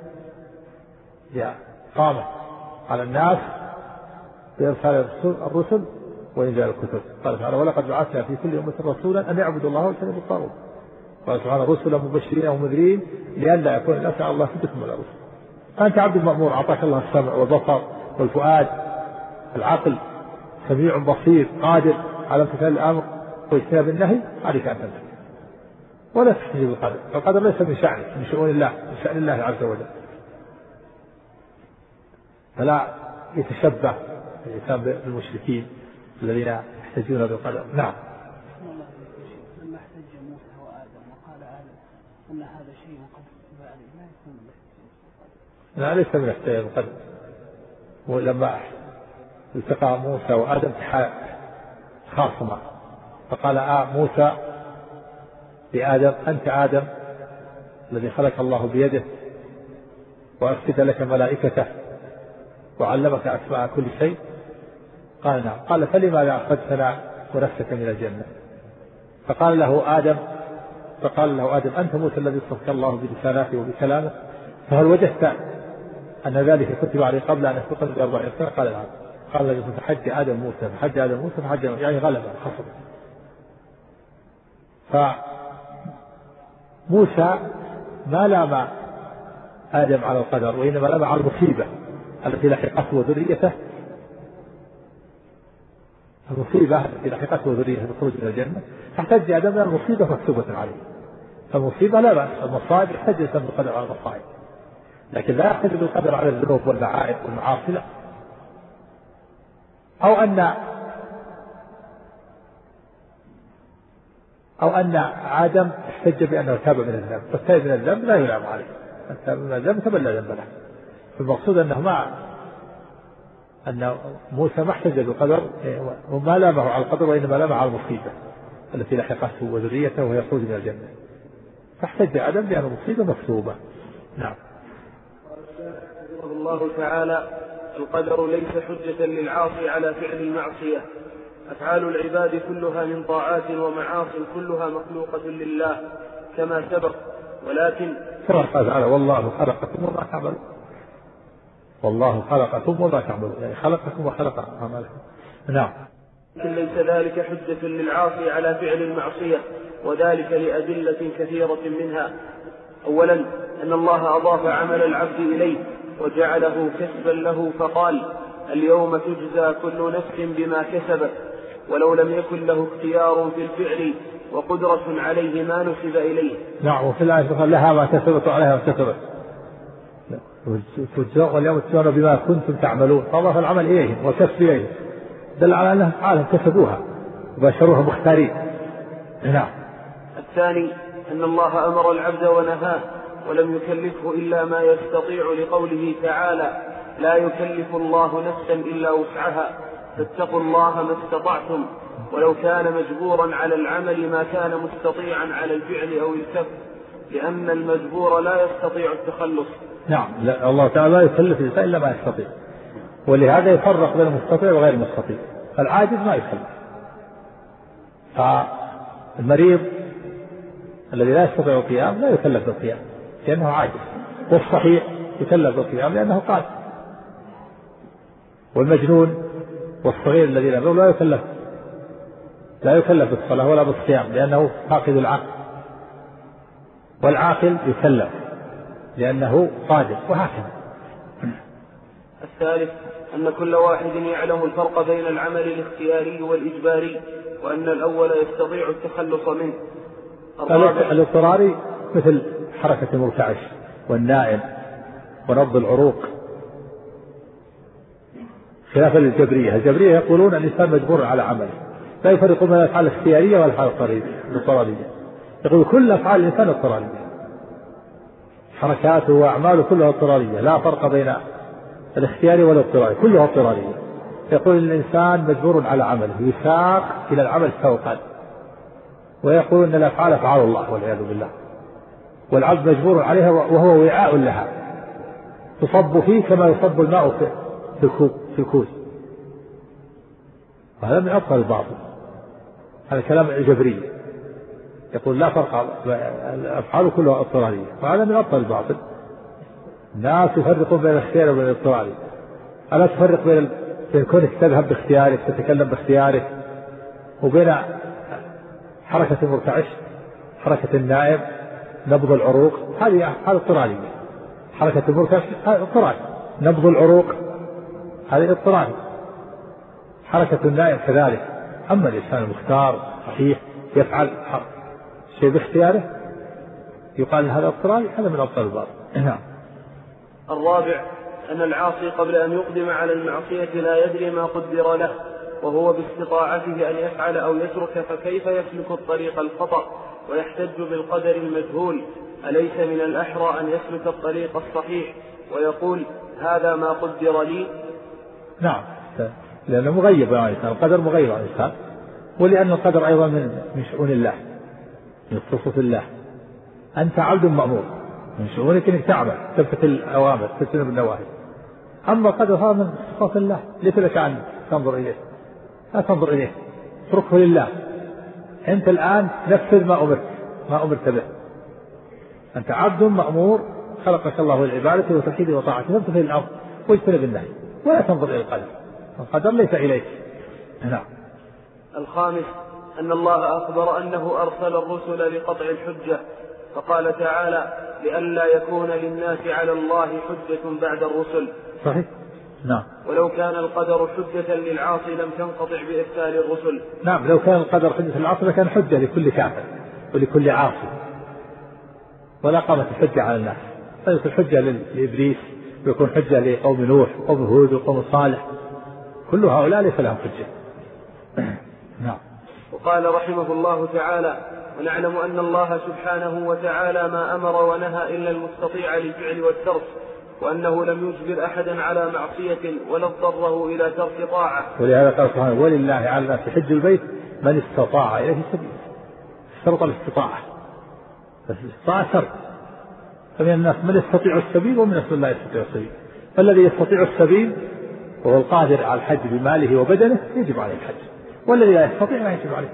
قامت على الناس بإرسال الرسل وإنزال الكتب. قال تعالى ولقد بعثنا في كل أمة رسولا أن يعبدوا الله واجتنبوا الطاغوت. قال سبحانه رسلا مبشرين ومنذرين لئلا يكون الناس على الله حجة على الرسل. أنت عبد المأمور، أعطاك الله السمع والبصر والفؤاد العقل، سميع بصير قادر على امتثال الأمر واجتناب النهي، عليك أن تنتهي ولا تحتج بالقدر. القدر ليس من شأنك، من شؤون الله، من شأن الله عز وجل. فلا يتشبه الإنسان بالمشركين الذين يحتجون بالقدر. نعم. لما احتج موسى وآدم وقال آدم أن هذا شيء قد كتب عليه لا يكون لا ليس من احتجاج بالقدر. ولما التقى موسى وآدم خاصما فقال موسى لآدم أنت آدم الذي خلق الله بيده وأسجد لك ملائكته وعلمك أسماء كل شيء. قال نعم. قال فلماذا أخرجتنا ونفسك من الجنة؟ فقال له آدم أنت موسى الذي صفك الله برسالاته وبكلامه فهل وجدت أن ذلك كتب عليه قبل أن يسبق ب40 سنة؟ قال نعم. قال الذي فحج آدم موسى يعني غلب خصم. فموسى ما لام آدم على القدر وإنما لام على المصيبة التي لحقته وذريته، المصيبة التي لحقته وذريته بالخروج من الجنة. فاحتج آدم أن المصيبة مكتوبة عليه، فالمصيبة لا بأس، المصائب يحتج الإنسان بالقدر على المصائب، لكن لا يحتج بالقدر على الذنوب والمعائب والمعاصي لا. أو أن آدم احتج بأنه تاب من الذنب، فالتائب من الذنب لا يلام عليه، التائب من الذنب تبلى ذنب له. فالمقصود أن موسى ما احتج بالقدر وما لامه على القدر وإنما لامه على المصيبة التي لحقته وذريته وهي خروج من الجنة، فاحتج آدم بأن المصيبة مكتوبة. نعم. الله تعالى القدر ليس حجة للعاصي على فعل المعصية. أفعال العباد كلها من طاعات ومعاص كلها مخلوقة لله كما سبق، ولكن كما قال تعالى والله خلقكم وما تعملون. والله خلقكم وما تعملون، يعني خلقكم وخلق أعمالكم. نعم. لكن ليس ذلك حجة للعاصي على فعل المعصية، وذلك لأدلة كثيرة منها. أولا أن الله أضاف عمل العبد إليه وجعله كسبا له، فقال اليوم تجزى كل نفس بما كسبت، ولو لم يكن له اختيار في الفعل وقدرة عليه ما نسب إليه. نعم. وفي الآية قال لها ما كسبت وعليها ما كسبت واليوم تجزون بما كنتم تعملون، فأضاف العمل إليهم والكسب إليهم دل على أنهم عالم كسبوها وباشروها مختارين. نعم. الثاني أن الله أمر العبد ونهاه ولم يكلفه إلا ما يستطيع، لقوله تعالى لا يكلف الله نفسا إلا وسعها فاتقوا الله ما استطعتم، ولو كان مجبورا على العمل ما كان مستطيعا على الفعل أو الكف، لأن المجبور لا يستطيع التخلص. نعم. الله تعالى لا يكلف الإنسان إلا ما يستطيع، ولهذا يفرق بين المستطيع وغير المستطيع. العاجز ما يكلف، فالمريض الذي لا يستطيع القيام لا يكلف بالقيام لأنه عاجز، والصحيح يكلف بالقيام لأنه قادر، والمجنون والصغير الذي لا يكلف لا يكلف بالصلاة ولا بالصيام لأنه فاقد العقل، والعاقل يكلف لأنه قادر، وهكذا. الثالث أن كل واحد يعلم الفرق بين العمل الاختياري والإجباري، وأن الأول يستطيع التخلص منه. الاضطراري مثل حركة المرتعش والنائم ونبض العروق، خلافا للجبرية. الجبرية يقولون الإنسان مجبور على عمله، لا يفرقون بين الأفعال الاختيارية والأفعال الاضطرارية، يقول كل أفعال الإنسان اضطرارية، حركاته وأعماله كلها اضطرارية، لا فرق بين الاختياري والاضطراري، كلها اضطرارية. يقول الإنسان مجبور على عمله، يساق إلى العمل سوقا، ويقول أن الأفعال أفعال الله والعياذ بالله، والعبد مجبور عليها وهو وعاء لها تصب فيه كما يصب الماء في الكوز. وهذا من أبطل الباطل، هذا كلام الجبرية، يقول لا فرق، الأفعال كلها اضطرارية، وهذا من أبطل الباطل. الناس يفرقون بين الاختيار وبين الاضطراري. ألا تفرق بين كونك تذهب باختيارك تتكلم باختيارك، وبين حركة المرتعش، حركة النائم، نبض العروق، هذه اضطرارية. حركة المرتعش هذا اضطراري، نبض العروق هذه اضطراري، حركة النائم كذلك. أما الإنسان المختار صحيح يفعل شيء باختياره يقال هذا اضطراري، هذا من أبطل الباطل. نعم. الرابع أن العاصي قبل أن يقدم على المعصية لا يدري ما قدر له، وهو باستطاعته أن يفعل أو يترك، فكيف يسلك الطريق الخطأ ويحتج بالقدر المجهول؟ أليس من الأحرى أن يسلك الطريق الصحيح ويقول هذا ما قدر لي؟ نعم، لأنه مغيب عن الإنسان، القدر مغيب عن الإنسان، ولأن القدر أيضا من شؤون الله، من خصوص الله. أنت عبد مأمور، من شؤونك أنك تعمل تمتثل الأوامر تجتنب النواهي. أما القدر هذا من خصوص الله، ليس لك أن تنظر إليه، لا تنظر إليه، اتركه لله. أنت الآن نفذ ما أمرت به، أنت عبد مأمور، خلقك الله للعبادة وتوحيده وطاعته، فامتثل الأمر واجتنب النهي، ولا تنظر إلى القدر، القدر ليس إليك. نعم. الخامس أن الله أخبر أنه أرسل الرسل لقطع الحجة، فقال تعالى لئلا يكون للناس على الله حجة بعد الرسل. صحيح. نعم. ولو كان القدر حجة للعاصي لم تنقطع بإرسال الرسل. نعم، لو كان القدر حجة للعاصي لكان حجة لكل كافر ولكل عاصي، ولا قامت الحجة على الناس، فيكون حجة لإبليس، ويكون حجة لقوم نوح وقوم هود وقوم صالح، كل هؤلاء ليس لهم حجة. نعم. وقال رحمه الله تعالى ونعلم أن الله سبحانه وتعالى ما أمر ونهى إلا المستطيع للفعل والترك، وأنه لم يجبر أحدا على معصية ولا اضطره إلى ترك طاعة. ولهذا قال سبحانه ولله على الناس حج البيت من استطاع إليه سبيلا، شرط الاستطاعة، الاستطاعة شرط، فمن الناس من يستطيع السبيل ومن الناس لا يستطيع السبيل، فالذي يستطيع السبيل وهو القادر على الحج بماله وبدنه يجب عليه الحج، والذي لا يستطيع لا يجب عليه.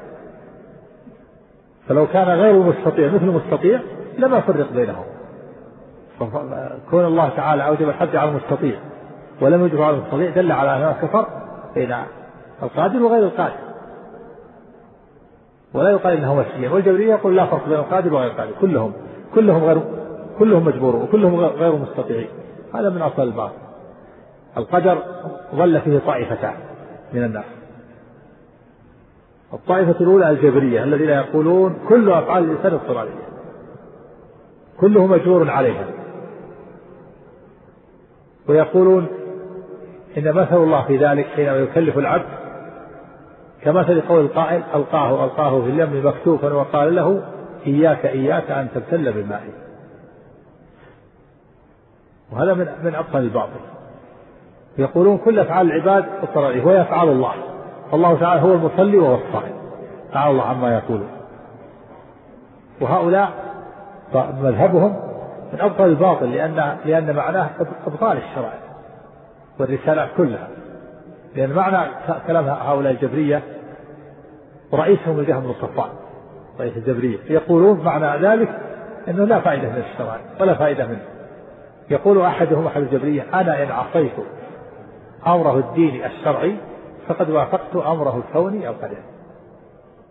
فلو كان غير مستطيع مثل المستطيع لما فرق بينهم. كون الله تعالى أوجب الحج على المستطيع ولم يجب على المستطيع دل على أنه كفر بين القادر وغير القادر، ولا يقال إنه وسيع. والجبرية يقول لا فرق بين القادر وغير القادر، كلهم مجبورون وكلهم غير مستطيعين. هذا من أصل الباطل. القدر ظل فيه طائفتان من الناس. الطائفة الأولى الجبرية الذين يقولون كل أفعال الإنسان اضطرارية، كله مجبور عليها، ويقولون إن مثل الله في ذلك حينما يكلف العبد كمثل قول القائل ألقاه في اليم مكتوفا وقال له إياك أن تبتل بالماء. وهذا من أبطل الباطل. يقولون كل أفعال العباد اضطرارية وهي أفعال الله، فالله تعالى هو المصلي وهو الصائم، تعالى الله عما يقولون. وهؤلاء مذهبهم من أبطل الباطل، لأن معناه إبطال الشرائع والرسالات كلها، لأن معنى كلام هؤلاء الجبرية ورئيسهم الجهم بن صفوان رئيس الجبرية يقولون معنى ذلك أنه لا فائدة من الشرائع ولا فائدة منه. يقول أحد الجبرية أنا إن عصيت أمره الديني الشرعي فقد وافقت أمره الكوني أو قدري.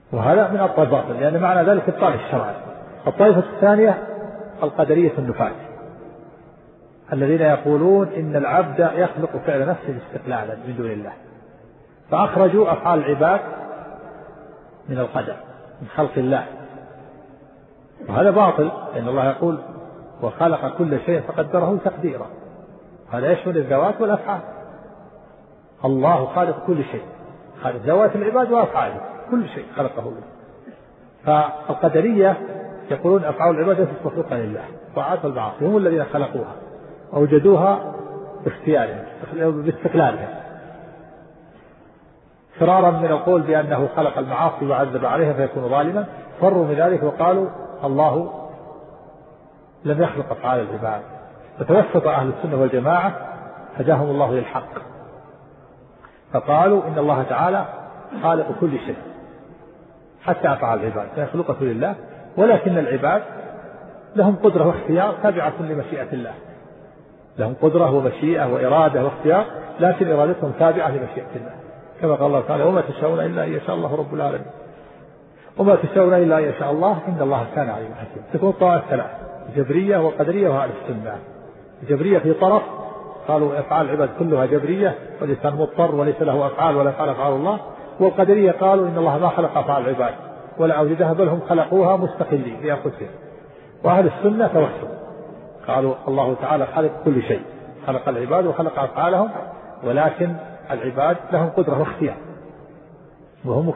وهذا من أبطال الباطل، لأن معنى ذلك إبطال الشرع. الطائفة الثانية القدرية النفاة الذين يقولون إن العبد يخلق فعل نفسه استقلالا من دون الله، فأخرجوا أفعال العباد من القدر من خلق الله، وهذا باطل، لأن الله يقول وخلق كل شيء فقدره تقديرا، هذا يشمل الذوات والأفعال. الله خالق كل شيء، خالق ذوات العباد وأفعاله، كل شيء خلقه الله. فالقدرية يقولون أفعال العباد ليست مخلوقة لله، طاعات والمعاصي هم الذين خلقوها أوجدوها باختيارهم باستقلالهم، فرارا من القول بأنه خلق المعاصي وعذب عليها فيكون ظالما، فروا من ذلك وقالوا الله لم يخلق أفعال العباد. فتوسط أهل السنة والجماعة هداهم الله للحق، فقالوا إن الله تعالى خالق كل شيء حتى أفعال العباد فيخلقه لله، ولكن العباد لهم قدرة واختيار تابعة لمشيئة الله، لهم قدرة ومشيئة وإرادة واختيار، لكن إرادتهم تابعة لمشيئة الله، كما قال الله تعالى وما تشاءون إلا أن يشاء الله رب العالمين، وما تشاءون إلا أن يشاء الله إن الله كان عليما حكيما. تكون طوائف ثلاث، الجبرية والقدرية وأهل السنة. الجبرية في طرف قالوا أفعال العباد كلها جبرية والإنسان مضطر وليس له أفعال ولا أفعال أفعال الله، والقدرية قالوا إن الله ما خلق أفعال العباد ولا أوجدها بل هم خلقوها مستقلين لأنفسهم. وأهل السنة توسط، قالوا الله تعالى خلق كل شيء، خلق العباد وخلق أفعالهم، ولكن العباد لهم قدرة واختيار وهم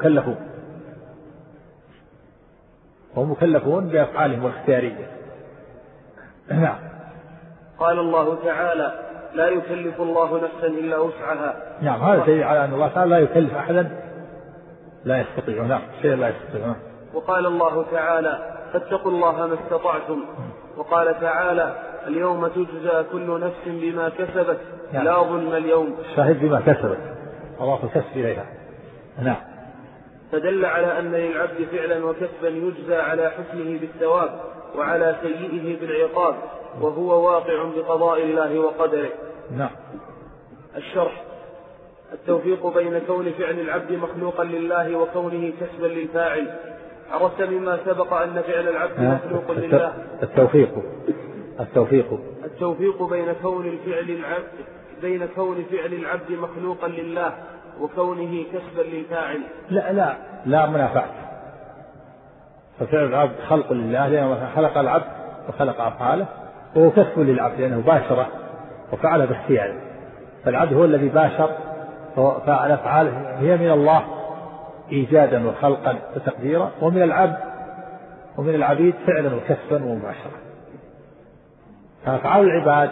مكلفون بأفعالهم واختيارية. نعم. قال الله تعالى لا يكلف الله نفسا إلا وسعها. نعم، هذا دليل على أن الله تعالى لا يكلف أحدا لا يستطيع، نعم شيء لا يستطيع. وقال الله تعالى فاتقوا الله ما استطعتم. وقال تعالى اليوم تجزى كل نفس بما كسبت لا ظلم اليوم. الشاهد بما كسبت، الله كسب إليها. نعم. فدل على أن للعبد فعلا وكسبا يجزى على حسنه بالثواب وعلى سيئه بالعقاب، وهو واقع بقضاء الله وقدره. نعم. الشرح. التوفيق بين كون فعل العبد مخلوقا لله وكونه كسبا للفاعل. عرفت مما سبق أن فعل العبد مخلوق لله. التوفيق بين كون فعل العبد مخلوقا لله وكونه كسبا للفاعل. لا منافعة. ففعل العبد خلق لله لأنه خلق العبد وخلق أفعاله، وهو كسب للعبد لأنه باشر وفعل باختياره، فالعبد هو الذي باشر، فالأفعال هي من الله إيجادا وخلقا وتقديرا، ومن العبيد فعلا وكسبا ومباشرة. فأفعال العباد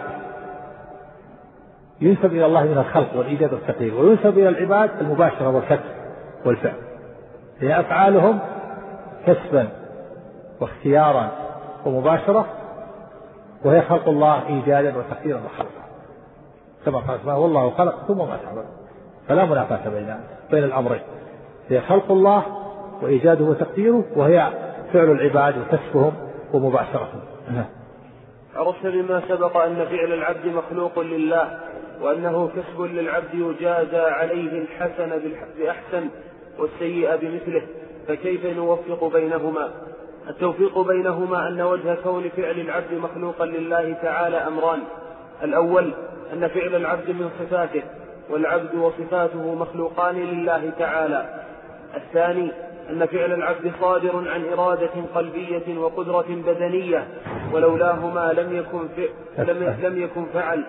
ينسب إلى الله من الخلق والإيجاد والتقدير، وينسب إلى العباد المباشرة والكسب والفعل، هي أفعالهم كسبا واختيارا ومباشرة، وهي خلق الله إيجادا وتقديرا وخلقا، كما قال سبحانه والله خلقكم وما تعملون. فلا منافاة بين الأمرين، هي خلق الله وإيجاده وتقديره، وهي فعل العباد وكسبهم ومباشرتهم. عرفت بما سبق أن فعل العبد مخلوق لله، وأنه كسب للعبد يجازى عليه الحسن بأحسن والسيئة بمثله، فكيف نوفق بينهما؟ التوفيق بينهما أن وجه كون فعل العبد مخلوقا لله تعالى أمران: الأول أن فعل العبد من صفاته، والعبد وصفاته مخلوقان لله تعالى. الثاني أن فعل العبد صادر عن إرادة قلبية وقدرة بدنية، ولولاهما لم يكن فعل.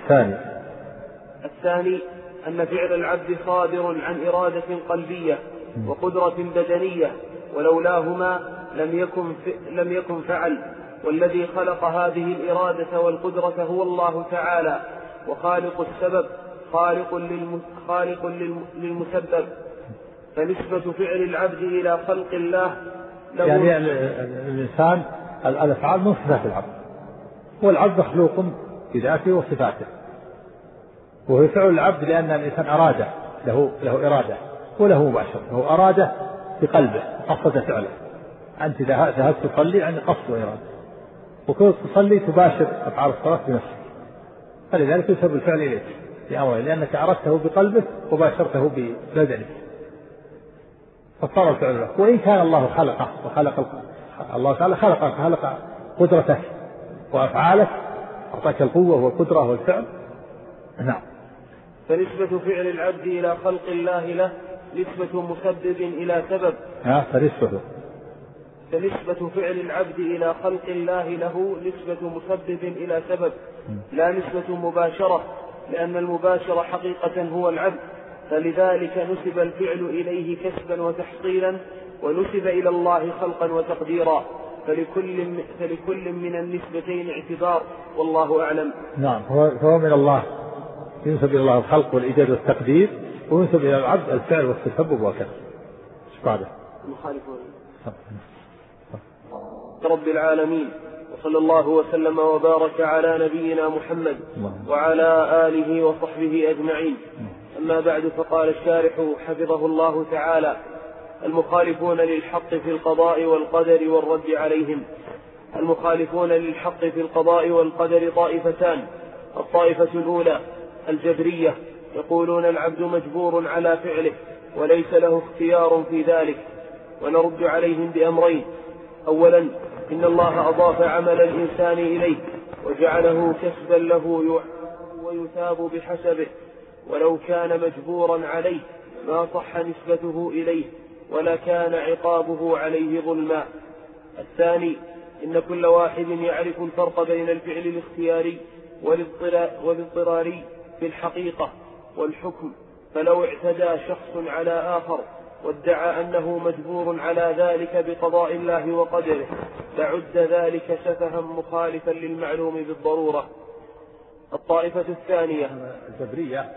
الثاني أن فعل العبد صادر عن إرادة قلبية وقدرة بدنية، ولولاهما لم يكن فعل. والذي خلق هذه الإرادة والقدرة هو الله تعالى، وخالق السبب خالق للمسبب، فنسبة فعل العبد إلى خلق الله يعني الإنسان الأفعال من صفات العبد، والعبد مخلوق بذاته وصفاته، وهو فعل العبد لأن الإنسان أراد، له إرادة وله مباشرة، هو أراد بقلبه قصد فعله. أنت ذهبت تصلي عن قصد وإرادة، وكنت تصلي تباشر أفعال الصلاة بنفسك، فلذلك يسبب الفعل إليك لأمره، لأنك أردته بقلبك وباشرته ببدنك. فصار الفعل له. وإن كان الله خلقه الله تعالى خلق قدرتك وأفعالك، أعطاك القوة والقدرة والفعل. نعم. فنسبة فعل العبد إلى خلق الله له نسبة مسبب إلى سبب. فنسبة فعل العبد إلى خلق الله له نسبة مسبب إلى سبب، لا نسبة مباشرة، لأن المباشر حقيقة هو العبد، فلذلك نسب الفعل إليه كسبا وتحصيلا، ونسب إلى الله خلقا وتقديرا، فلكل من النسبتين اعتبار، والله أعلم. نعم. فهو من الله، ينسب إلى الله الخلق والإيجاد والتقدير، وينسب إلى العبد الفعل والتسبب وكذا. بعده رب العالمين، وصلى الله وسلم وبارك على نبينا محمد وعلى آله وصحبه أجمعين. أما بعد، فقال الشارح حفظه الله تعالى: المخالفون للحق في القضاء والقدر والرد عليهم. المخالفون للحق في القضاء والقدر طائفتان: الطائفة الأولى الجبرية، يقولون العبد مجبور على فعله وليس له اختيار في ذلك، ونرد عليهم بأمرين: أولا، إن الله أضاف عمل الإنسان إليه وجعله كسبا له ويثاب بحسبه، ولو كان مجبورا عليه ما صح نسبته إليه ولا كان عقابه عليه ظلما. الثاني، إن كل واحد يعرف الفرق بين الفعل الاختياري والاضطراري في الحقيقة والحكم، فلو اعتدى شخص على آخر وادعى أنه مجبور على ذلك بقضاء الله وقدره لعد ذلك سفها مخالفا للمعلوم بالضرورة. الطائفة الثانية الجبرية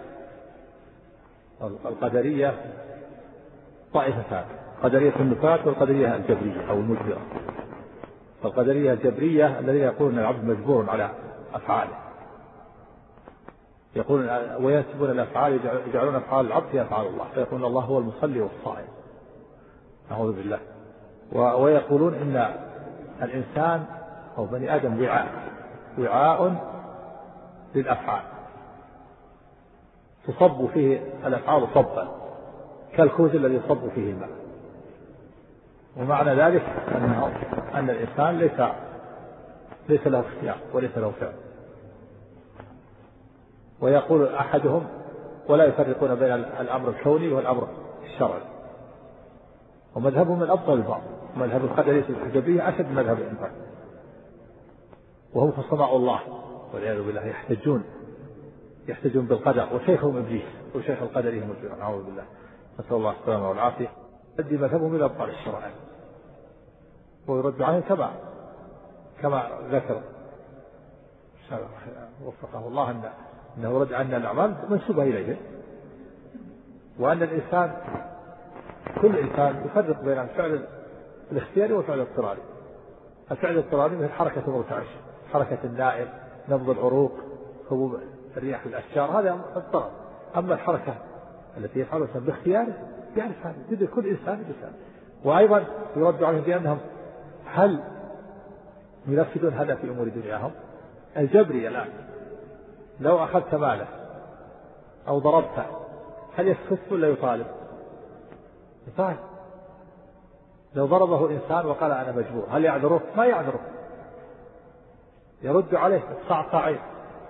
القدرية طائفتان: قدرية النفاة والقدرية الجبرية أو المجبرة. فالقدرية الجبرية الذين يقولون العبد مجبور على أفعاله، يقولون وينسبون الأفعال، يجعلون أفعال العبد هي أفعال الله، فيقولون الله هو المصلي والصائم، أعوذ بالله. ويقولون إن الإنسان أو بني آدم وعاء للأفعال تصب فيه الأفعال صبا كالكوز الذي يصب فيه الماء. ومعنى ذلك أن الإنسان ليس له اختيار وليس له فعل. ويقول أحدهم: ولا يفرقون بين الأمر الكوني والأمر الشرعي. ومذهبهم من أبطل البعض، مذهب القدرية الجبرية أشد مذهب الإنفاق، وهم خصماء الله والعياذ بالله، يحتجون بالقدر، وشيخهم إبليس وشيخ القدرية مجبرا، أعوذ بالله، نسأل الله السلامة والعافية. يؤدي مذهبهم إلى أبطال الشرعي، ويرد عنهم كما ذكر وفقه الله أنه رد عن الأعمال منسوبة إليه، وأن الإنسان كل إنسان يفرق بين الفعل الاختياري والفعل الاضطراري. الفعل الاضطراري مثل حركة المرتعش، حركة النائم، نبض العروق، هبوب الرياح الأشجار، هذا اضطرار. أما الحركة التي يفعلها باختياره يعرف هذا، يدري كل إنسان بسان. وأيضا يرد عليهم بأنهم هل ينفذون هذا في أمور دنياهم؟ الجبري الآن لو أخذت ماله أو ضربته هل يسكت ولا يطالب؟ يطالب. لو ضربه إنسان وقال أنا مجبور هل يعذره؟ ما يعذره، يرد عليه صعصعين.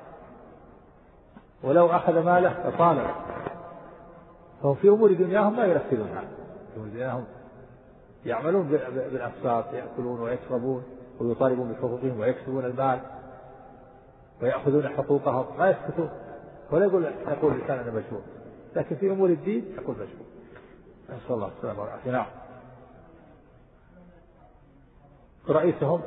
ولو أخذ ماله يطالب. فهم في أمور دنياهم ما ينفذونها، في أمور دنياهم يعملون بالأسباب، يأكلون ويشربون ويطالبون بحقوقهم ويكسبون المال ويأخذون حقوقهم، ما يسكتون. ولا يقول الإنسان أنا مجبور، لكن في أمور الدين يقول مجبور. نسأل الله السلامة والعافية. نعم. رئيسهم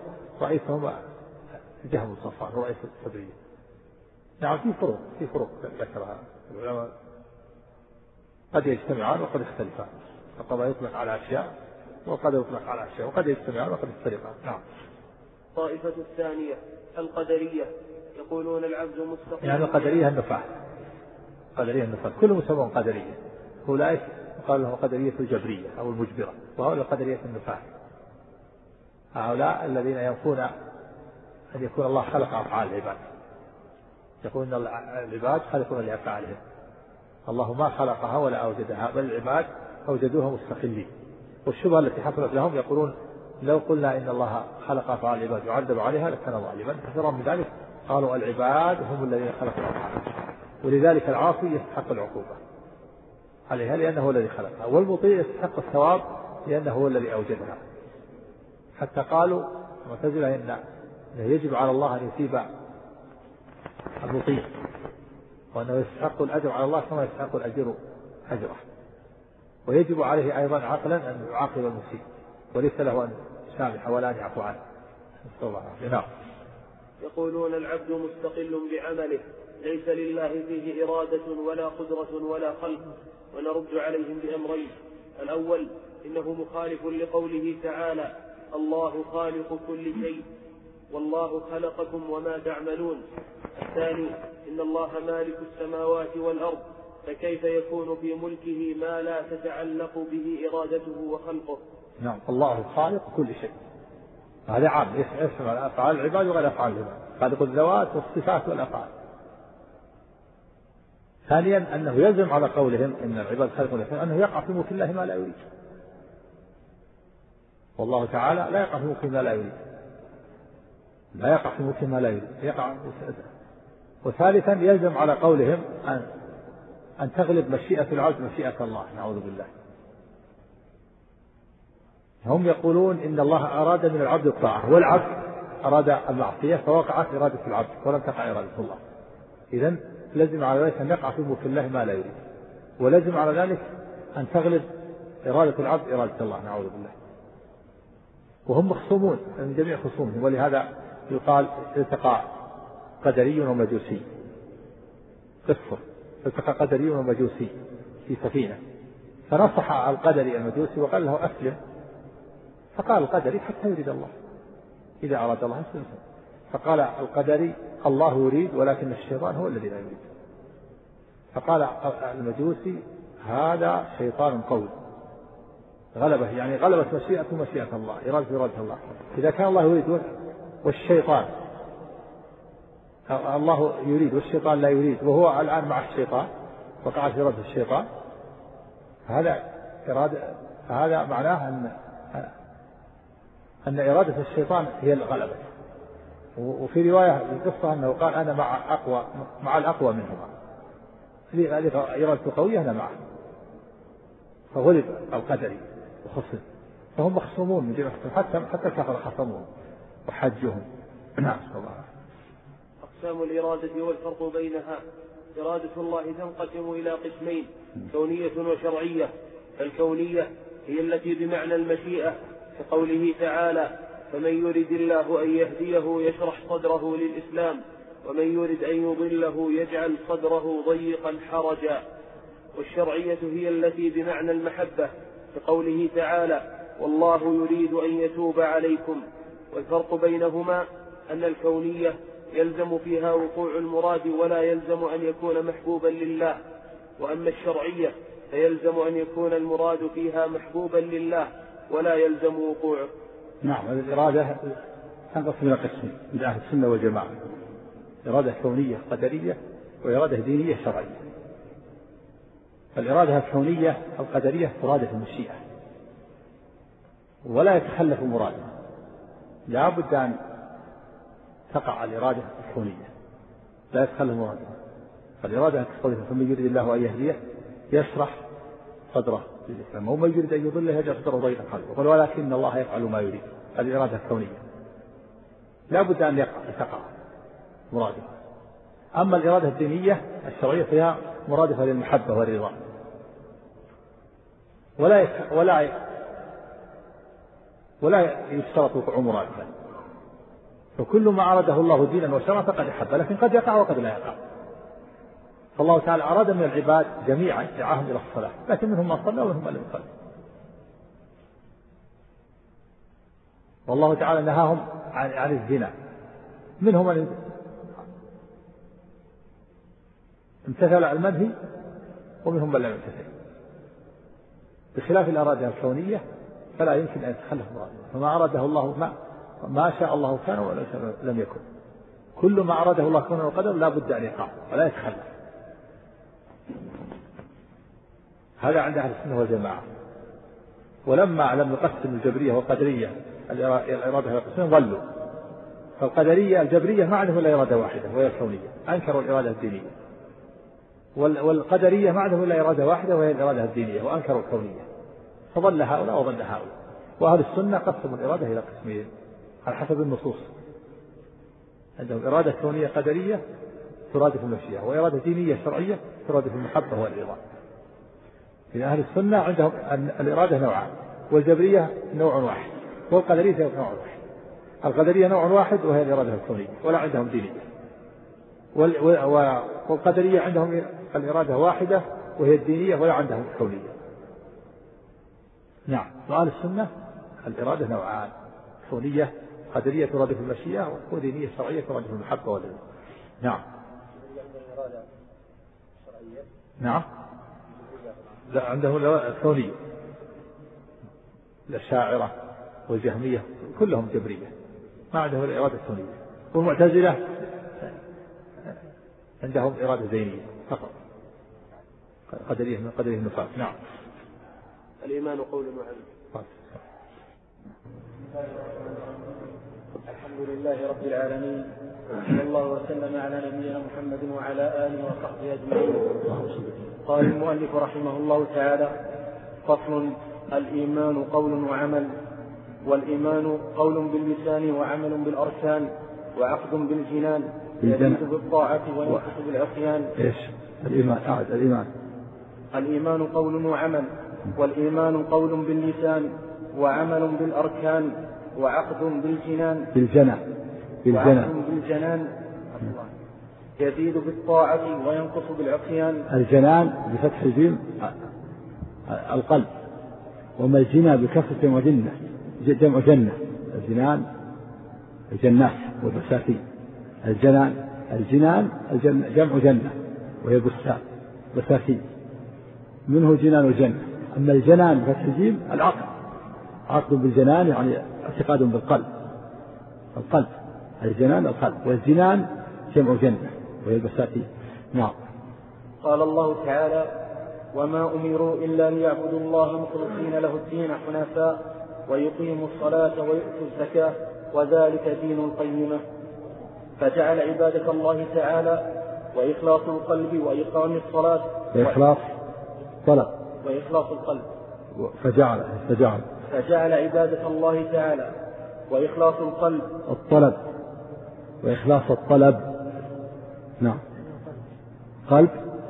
جهم الصفان، رئيس الصدرية. نعم. في فروق ذكرها العلماء، قد يجتمعان وقد يختلفان. القضاء يطلق على أشياء وقد يطلق على أشياء، وقد يجتمعان وقد يختلفان. نعم. الطائفة الثانية القدرية، يقولون العبد مستقيم. يعني القدرية النفاة، كلهم يسمون قدرية. أولئك قال لهم قدرية الجبرية أو المجبرة، وهؤلاء قدرية النفاة. هؤلاء الذين ينفون أن يكون الله خلق أفعال العباد، يقولون العباد خلقون لأفعالهم، الله ما خلقها ولا أوجدها، بل العباد أوجدوها مستقلين والشبهة التي حصلت لهم يقولون لو قلنا إن الله خلق أفعال العباد يعذب عليها لكان ظالما. كثيرا من ذلك قالوا العباد هم الذين خلقوا الأفعال، ولذلك العاصي يستحق العقوبة عليها لأنه هو الذي خلقها، والمطيع يستحق الثواب لأنه هو الذي أوجدها. حتى قالوا المعتزلة إنه يجب على الله أن يثيب المطيع، وأنه يستحق الأجر على الله كما يستحق الأجر أجره، ويجب عليه أيضا عقلا أن يعاقب المسيء وليس له أن يسامح ولا أن يعفو عنه. نعم. يقولون العبد مستقل بعمله ليس لله فيه إرادة ولا قدرة ولا خلق، ونرد عليهم بأمرين: الأول إنه مخالف لقوله تعالى: الله خالق كل شيء والله خلقكم وما تعملون. الثاني إن الله مالك السماوات والأرض، فكيف يكون في ملكه ما لا تتعلق به إرادته وخلقه؟ نعم، الله خالق كل شيء، هذا عام يشمل أفعال العباد وغير أفعال العباد، خالق الذوات والصفات والأفعال. ثانيا أنه يلزم على قولهم إن العباد خالق كل شيء أنه يقع في ملك الله ما لا يريد، والله تعالى لا يقع في ملك ما لا يريد، لا يقع في ملك ما لا يريد يقع. وثالثا يلزم على قولهم أن تغلب مشيئة العبد مشيئة الله، نعوذ بالله. هم يقولون إن الله أراد من العبد الطاعة والعبد أراد المعصية فوقعت إرادة العبد ولم تقع إرادة الله. إذن لازم على ذلك أن يقع في ملك الله ما لا يريد، ولازم على ذلك أن تغلب إرادة العبد إرادة الله، نعوذ بالله. وهم مخصومون من جميع خصومهم، ولهذا يقال التقى قدري ومجوسي، قصة التقى قدري ومجوسي في سفينة، فنصح القدري المجوسي وقال له أسلم، فقال القدري حتى يريد الله، إذا أراد الله أسلم. فقال القدري الله يريد ولكن الشيطان هو الذي لا يريد. فقال المجوسي هذا شيطان قوي غلبه، يعني غلبت مشيئة الله، إرادة الله. إذا كان الله يريد والشيطان الله يريد والشيطان لا يريد وهو الآن مع الشيطان وقع في إرادة الشيطان، هذا معناه أن إرادة الشيطان هي الغلبة. وفي رواية القصة أنه قال أنا مع الأقوى منهما، إرادته قوية أنا معه، فغلب القدري وخصم. فهم مخصومون من جميع حتى الكفر خصموهم وحجهم. نعم. أقسام الإرادة والفرق بينها: إرادة الله تنقسم إلى قسمين: كونية وشرعية. فالكونية هي التي بمعنى المشيئة، كقوله تعالى: فمن يرد الله أن يهديه يشرح صدره للإسلام ومن يرد أن يضله يجعل صدره ضيقا حرجا. والشرعية هي التي بمعنى المحبة، كقوله تعالى: والله يريد أن يتوب عليكم. والفرق بينهما أن الكونية يلزم فيها وقوع المراد ولا يلزم أن يكون محبوبا لله، وأما الشرعية فيلزم أن يكون المراد فيها محبوبا لله ولا يلزم وقوعه. نعم، الإرادة تنقسم إلى قسمين عند أهل السنة والجماعة: إرادة كونية قدرية وإرادة دينية شرعية. الإرادة الكونية القدرية تراد في المشيئة ولا يتخلف مراده، لا بد أن تقع الإرادة الكونية لا يتخلف مراده. فالإرادة كقوله: فمن يريد الله أن يهديه يشرح صدره للإسلام ومن يريد أن يضله يجعل صدره ضيقا حرجا. وقال: ولكن الله يفعل ما يريد. الإرادة الكونية لا بد أن تقع مراده. أما الإرادة الدينية الشرعية فيها مرادفة للمحبة والرضا، ولا يشترط وقوع مرادفة. فكل ما أراده الله دينا وشرعا فقد أحب، لكن قد يقع وقد لا يقع. فالله تعالى أراد من العباد جميعا دعاهم إلى الصلاة، لكن منهم من صلى ومنهم من لم يصلي. والله تعالى نهاهم عن الزنا، منهم من امتثل المنهي ومنهم من لم يمتثل. بخلاف الإرادة الكونية فلا يمكن أن يتخلف مراده، فما أراده الله ما شاء الله كان ولا شاء لم يكن. كل ما أراده الله كونه وقدر لا بد أن يقع ولا يتخلف. هذا عند أهل السنة والجماعة. ولما لم يقسم الجبرية والقدرية الإرادة إلى قسمين ضلوا. فالقدرية الجبرية ما عندهم إلا إرادة واحدة وهي الكونية، أنكروا الإرادة الدينية. والقدرية ما عندهم إلا إرادة واحدة وهي الإرادة الدينية وأنكروا الكونية. فضل هؤلاء وضل هؤلاء. وأهل السنة قسموا الإرادة إلى قسمين على حسب النصوص. عندهم إرادة كونية قدرية ترادف المشيئة، وإرادة دينية شرعية ترادف المحبة والرضا. في أهل السنة عندهم الإرادة نوعان، والجبرية نوع واحد، والقدرية نوع واحد. القدرية نوع واحد وهي الإرادة الكونية ولا عندهم دينية، والقدرية عندهم الإرادة واحدة وهي الدينية ولا عندهم الكونية. نعم. وأهل السنة الإرادة نوعان، كونية قدرية ترادف المشيئة، ودينية شرعية ترادف المحبة والرضا. نعم. نعم. لا عندهم الكونية، الأشاعرة والجهمية كلهم جبرية ما عندهم الإرادة الكونية. والمعتزلة عندهم إرادة دينية فقط، قدرية من قدرية النفاق. نعم. الإيمان قول وعمل. الحمد لله رب العالمين، صلى الله وسلم على نبينا محمد وعلى آله وصحبه أجمعين. قال المؤلف رحمه الله تعالى: فصل: الإيمان قول وعمل. والإيمان قول باللسان وعمل بالأركان وعقد بالجنان، يزيد بالطاعة وينقص بالعصيان. إيش الإيمان؟ الإيمان قول وعمل، والإيمان قول باللسان وعمل بالأركان وعقد بالجنان يزيد بالطاعة وينقص بالعصيان. الجنان بفتح الجيم القلب، وما الجنى بكسرة وجنة جمع جنة. الجنان الجنات والبساتين. الجنان جمع جنة وهي بساتين، منه جنان وجنة. أما الجنان بفتح الجيم العقد، عقد بالجنان يعني اعتقاد بالقلب، الجنان القلب، والجنان جمع جنة وهي البساتين. نعم. قال الله تعالى: وما أمروا إلا ليعبدوا الله مخلصين له الدين حنفاء ويقيموا الصلاة ويؤتوا الزكاة وذلك دين القيمة. فجعل عبادة الله تعالى وإخلاص القلب وإقام الصلاة وإخلاص القلب فجعل عبادة الله تعالى وإخلاص القلب وإخلاص الطلب. نعم. القلب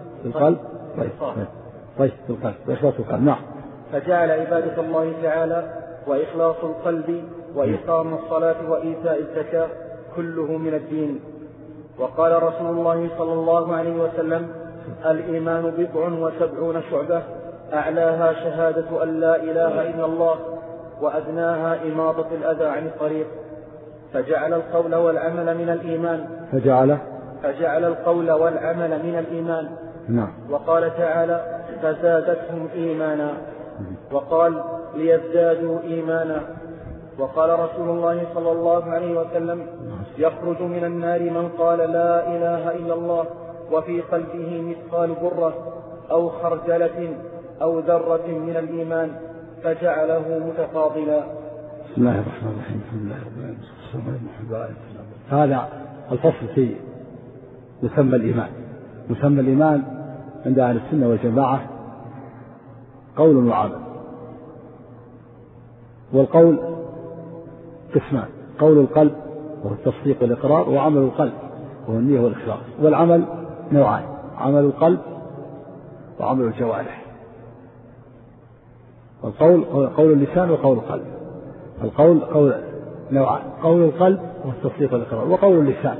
وإخلاص القلب. نعم. فجعل عبادة الله تعالى وإخلاص القلب وإقام الصلاة وإيتاء الزكاة كله من الدين. وقال رسول الله صلى الله عليه وسلم: الإيمان 77 شعبة، أعلاها شهادة أن لا إله إلا الله، وأدناها إماطة الأذى عن الطريق. فجعل القول والعمل من الإيمان. نعم. وقال تعالى: فزادتهم إيمانا. وقال: ليزدادوا إيمانا. وقال رسول الله صلى الله عليه وسلم: يخرج من النار من قال لا إله إلا الله وفي قلبه مثقال ذرة أو خردلة أو ذرة من الإيمان، فجعله متفاضلا. بسم الله الرحمن الرحيم. الحمد لله رب العالمين. هذا الفصل في مسمى الإيمان عند أهل السنة والجماعة قول وعمل. والقول قسمان: قول القلب وهو التصديق والإقرار، وعمل القلب وهو النية والإخلاص. والعمل نوعان: عمل القلب وعمل الجوارح. والقول قول اللسان وقول القلب. القول نوعان: قول القلب وهو التصديق والإقرار، وقول اللسان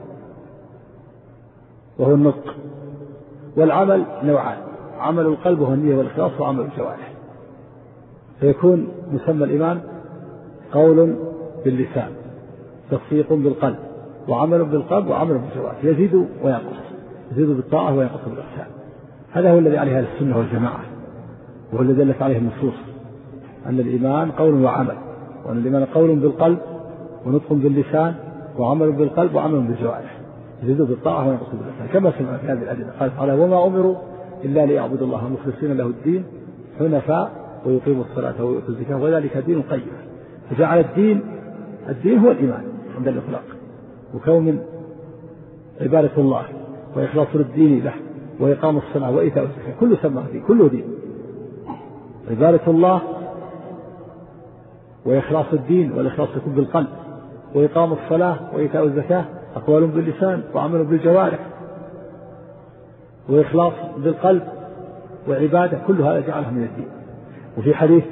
وهو النطق. والعمل نوعان: عمل القلب وهو النية والإخلاص، وعمل الجوارح. فيكون مسمى الإيمان قول باللسان، تصديق بالقلب، وعمل بالقلب، وعمل بالجوارح، يزيد وينقص، يزيد بالطاعة وينقص بالإحسان. هذا هو الذي عليه أهل السنة والجماعة، وهو الذي دلت عليه النصوص أن الإيمان قول وعمل، وأن الإيمان قول بالقلب ونطق باللسان وعمل بالقلب وعمل بالجوارح، يزيد بالطاعة وينقص بالإحسان، كما سمع في هذه الأدلة. قال تعالى: وما أمروا إلا ليعبدوا الله مخلصين له الدين حنفاء ويقيموا الصلاة ويؤتوا الزكاة وذلك دين قيم. فجعل الدين هو الإيمان عند الإطلاق، وكون من عبادة الله وإخلاص الدين له وإقام الصلاة وإيتاء الزكاة كله سماه دين، كله دين. عبادة الله وإخلاص الدين، والإخلاص يكون بالقلب، وإقام الصلاة وإيتاء الزكاة أقوال باللسان وعمل بالجوارح، وإخلاص بالقلب وعبادة، كل هذا جعله من الدين. وفي حديث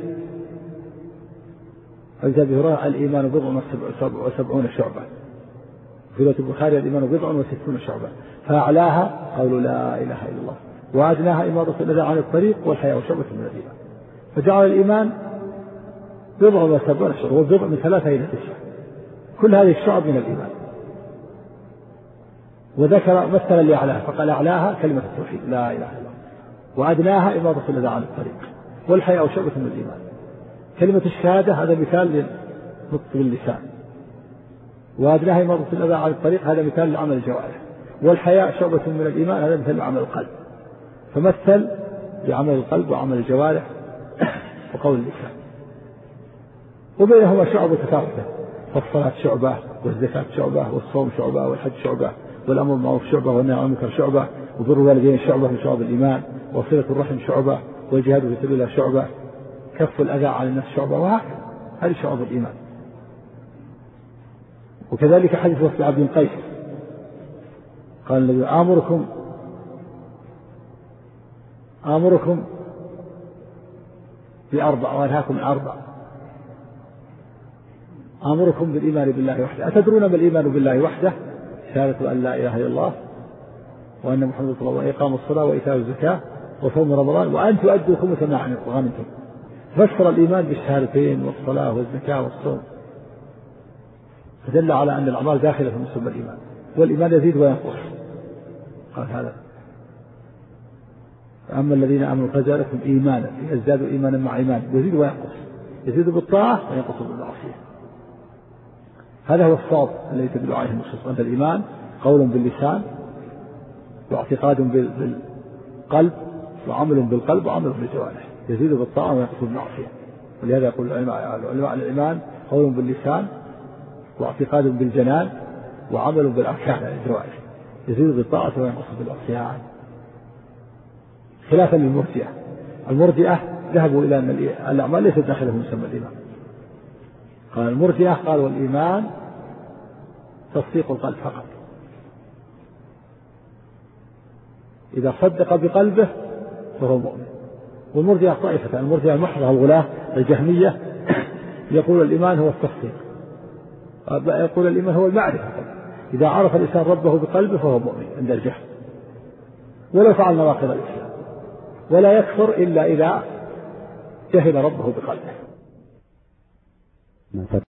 أبي هريرة الإيمان بضع وسبعون شعبة، في رواية البخاري الإيمان بضع وستون شعبة، فأعلاها قول لا إله إلا الله، وأدناها إماطة الأذى عن الطريق، والحياء شعبة من الإيمان. فجعل الإيمان بضع وسبعون شعبة، والبضع من 3 إلى 9، كل هذه الشعب من الإيمان. وذكر مثلا لأعلاها فقال أعلاها كلمة التوحيد لا إله إلا الله، وأدناها إماطة الأذى عن الطريق، والحياء شعبة من الإيمان. كلمة الشهادة هذا مثال للنطق باللسان، وأدناها إماطة الأذى عن الطريق هذا مثال لعمل الجوارح، والحياء شعبة من الإيمان هذا مثال لعمل القلب. فمثل بعمل القلب وعمل الجوارح وقول اللسان، وبينهما شعب متفاوتة، فالصلاة شعبة، والزكاة شعبة، والصوم شعبة، والحج شعبة، والأمر بالمعروف شعبة، والنهي عن المنكر شعبة، وبر الوالدين شعبة من شعب الإيمان، وصلة الرحم شعبة، والجهاد في سبيل الله شعبة، كف الأذى عن الناس شعبة، وهكذا هذه شعب الإيمان. وكذلك حديث وفد عبد القيس قال النبي آمركم ب4 وأنهاكم عن 4. آمركم بالإيمان بالله وحده. أتدرون ما الإيمان بالله وحده؟ شهادة أن لا إله إلا الله وأن محمد رسول الله، وإقام الصلاة وإيتاء الزكاة وصوم رمضان، وأن تؤدوا الخمس ما غنمتم. فسر الإيمان بالشهادتين والصلاة والزكاة والصوم، فدل على أن الأعمال داخلة في مسمى الإيمان، والإيمان يزيد وينقص. قال هذا أما الذين آمنوا فزادتهم إيمانا، يزدادوا إيمانا مع إيمان، يزيد وينقص، يزيد بالطاعة وينقص بالمعصية. هذا هو الصواب الذي تدل عليه النصوص، أن الإيمان قول باللسان واعتقاد بالقلب وعمل بالقلب وعمل بالجوارح، يزيد بالطاعة وينقص بالمعصية. ولهذا يقول العلماء الإيمان قول باللسان واعتقاد بالجنان وعمل بالأركان الجوارح، يزيد بالطاعة وينقص بالعصيان. خلافا للمرجئة، المرجئة ذهبوا إلى أن الأعمال ليست داخلة في مسمى الإيمان. قال المرجئة قالوا الإيمان تصديق القلب فقط، إذا صدق بقلبه فهو مؤمن. والمرجئة طائفة، المرجئة المحضة الغلاة الجهمية يقول الإيمان هو التصديق، يقول الإيمان هو المعرفة، إذا عرف الإنسان ربه بقلبه فهو مؤمن عند الجهل، ولا فعل نواقض الإسلام، ولا يكفر إلا إذا جهل ربه بقلبه.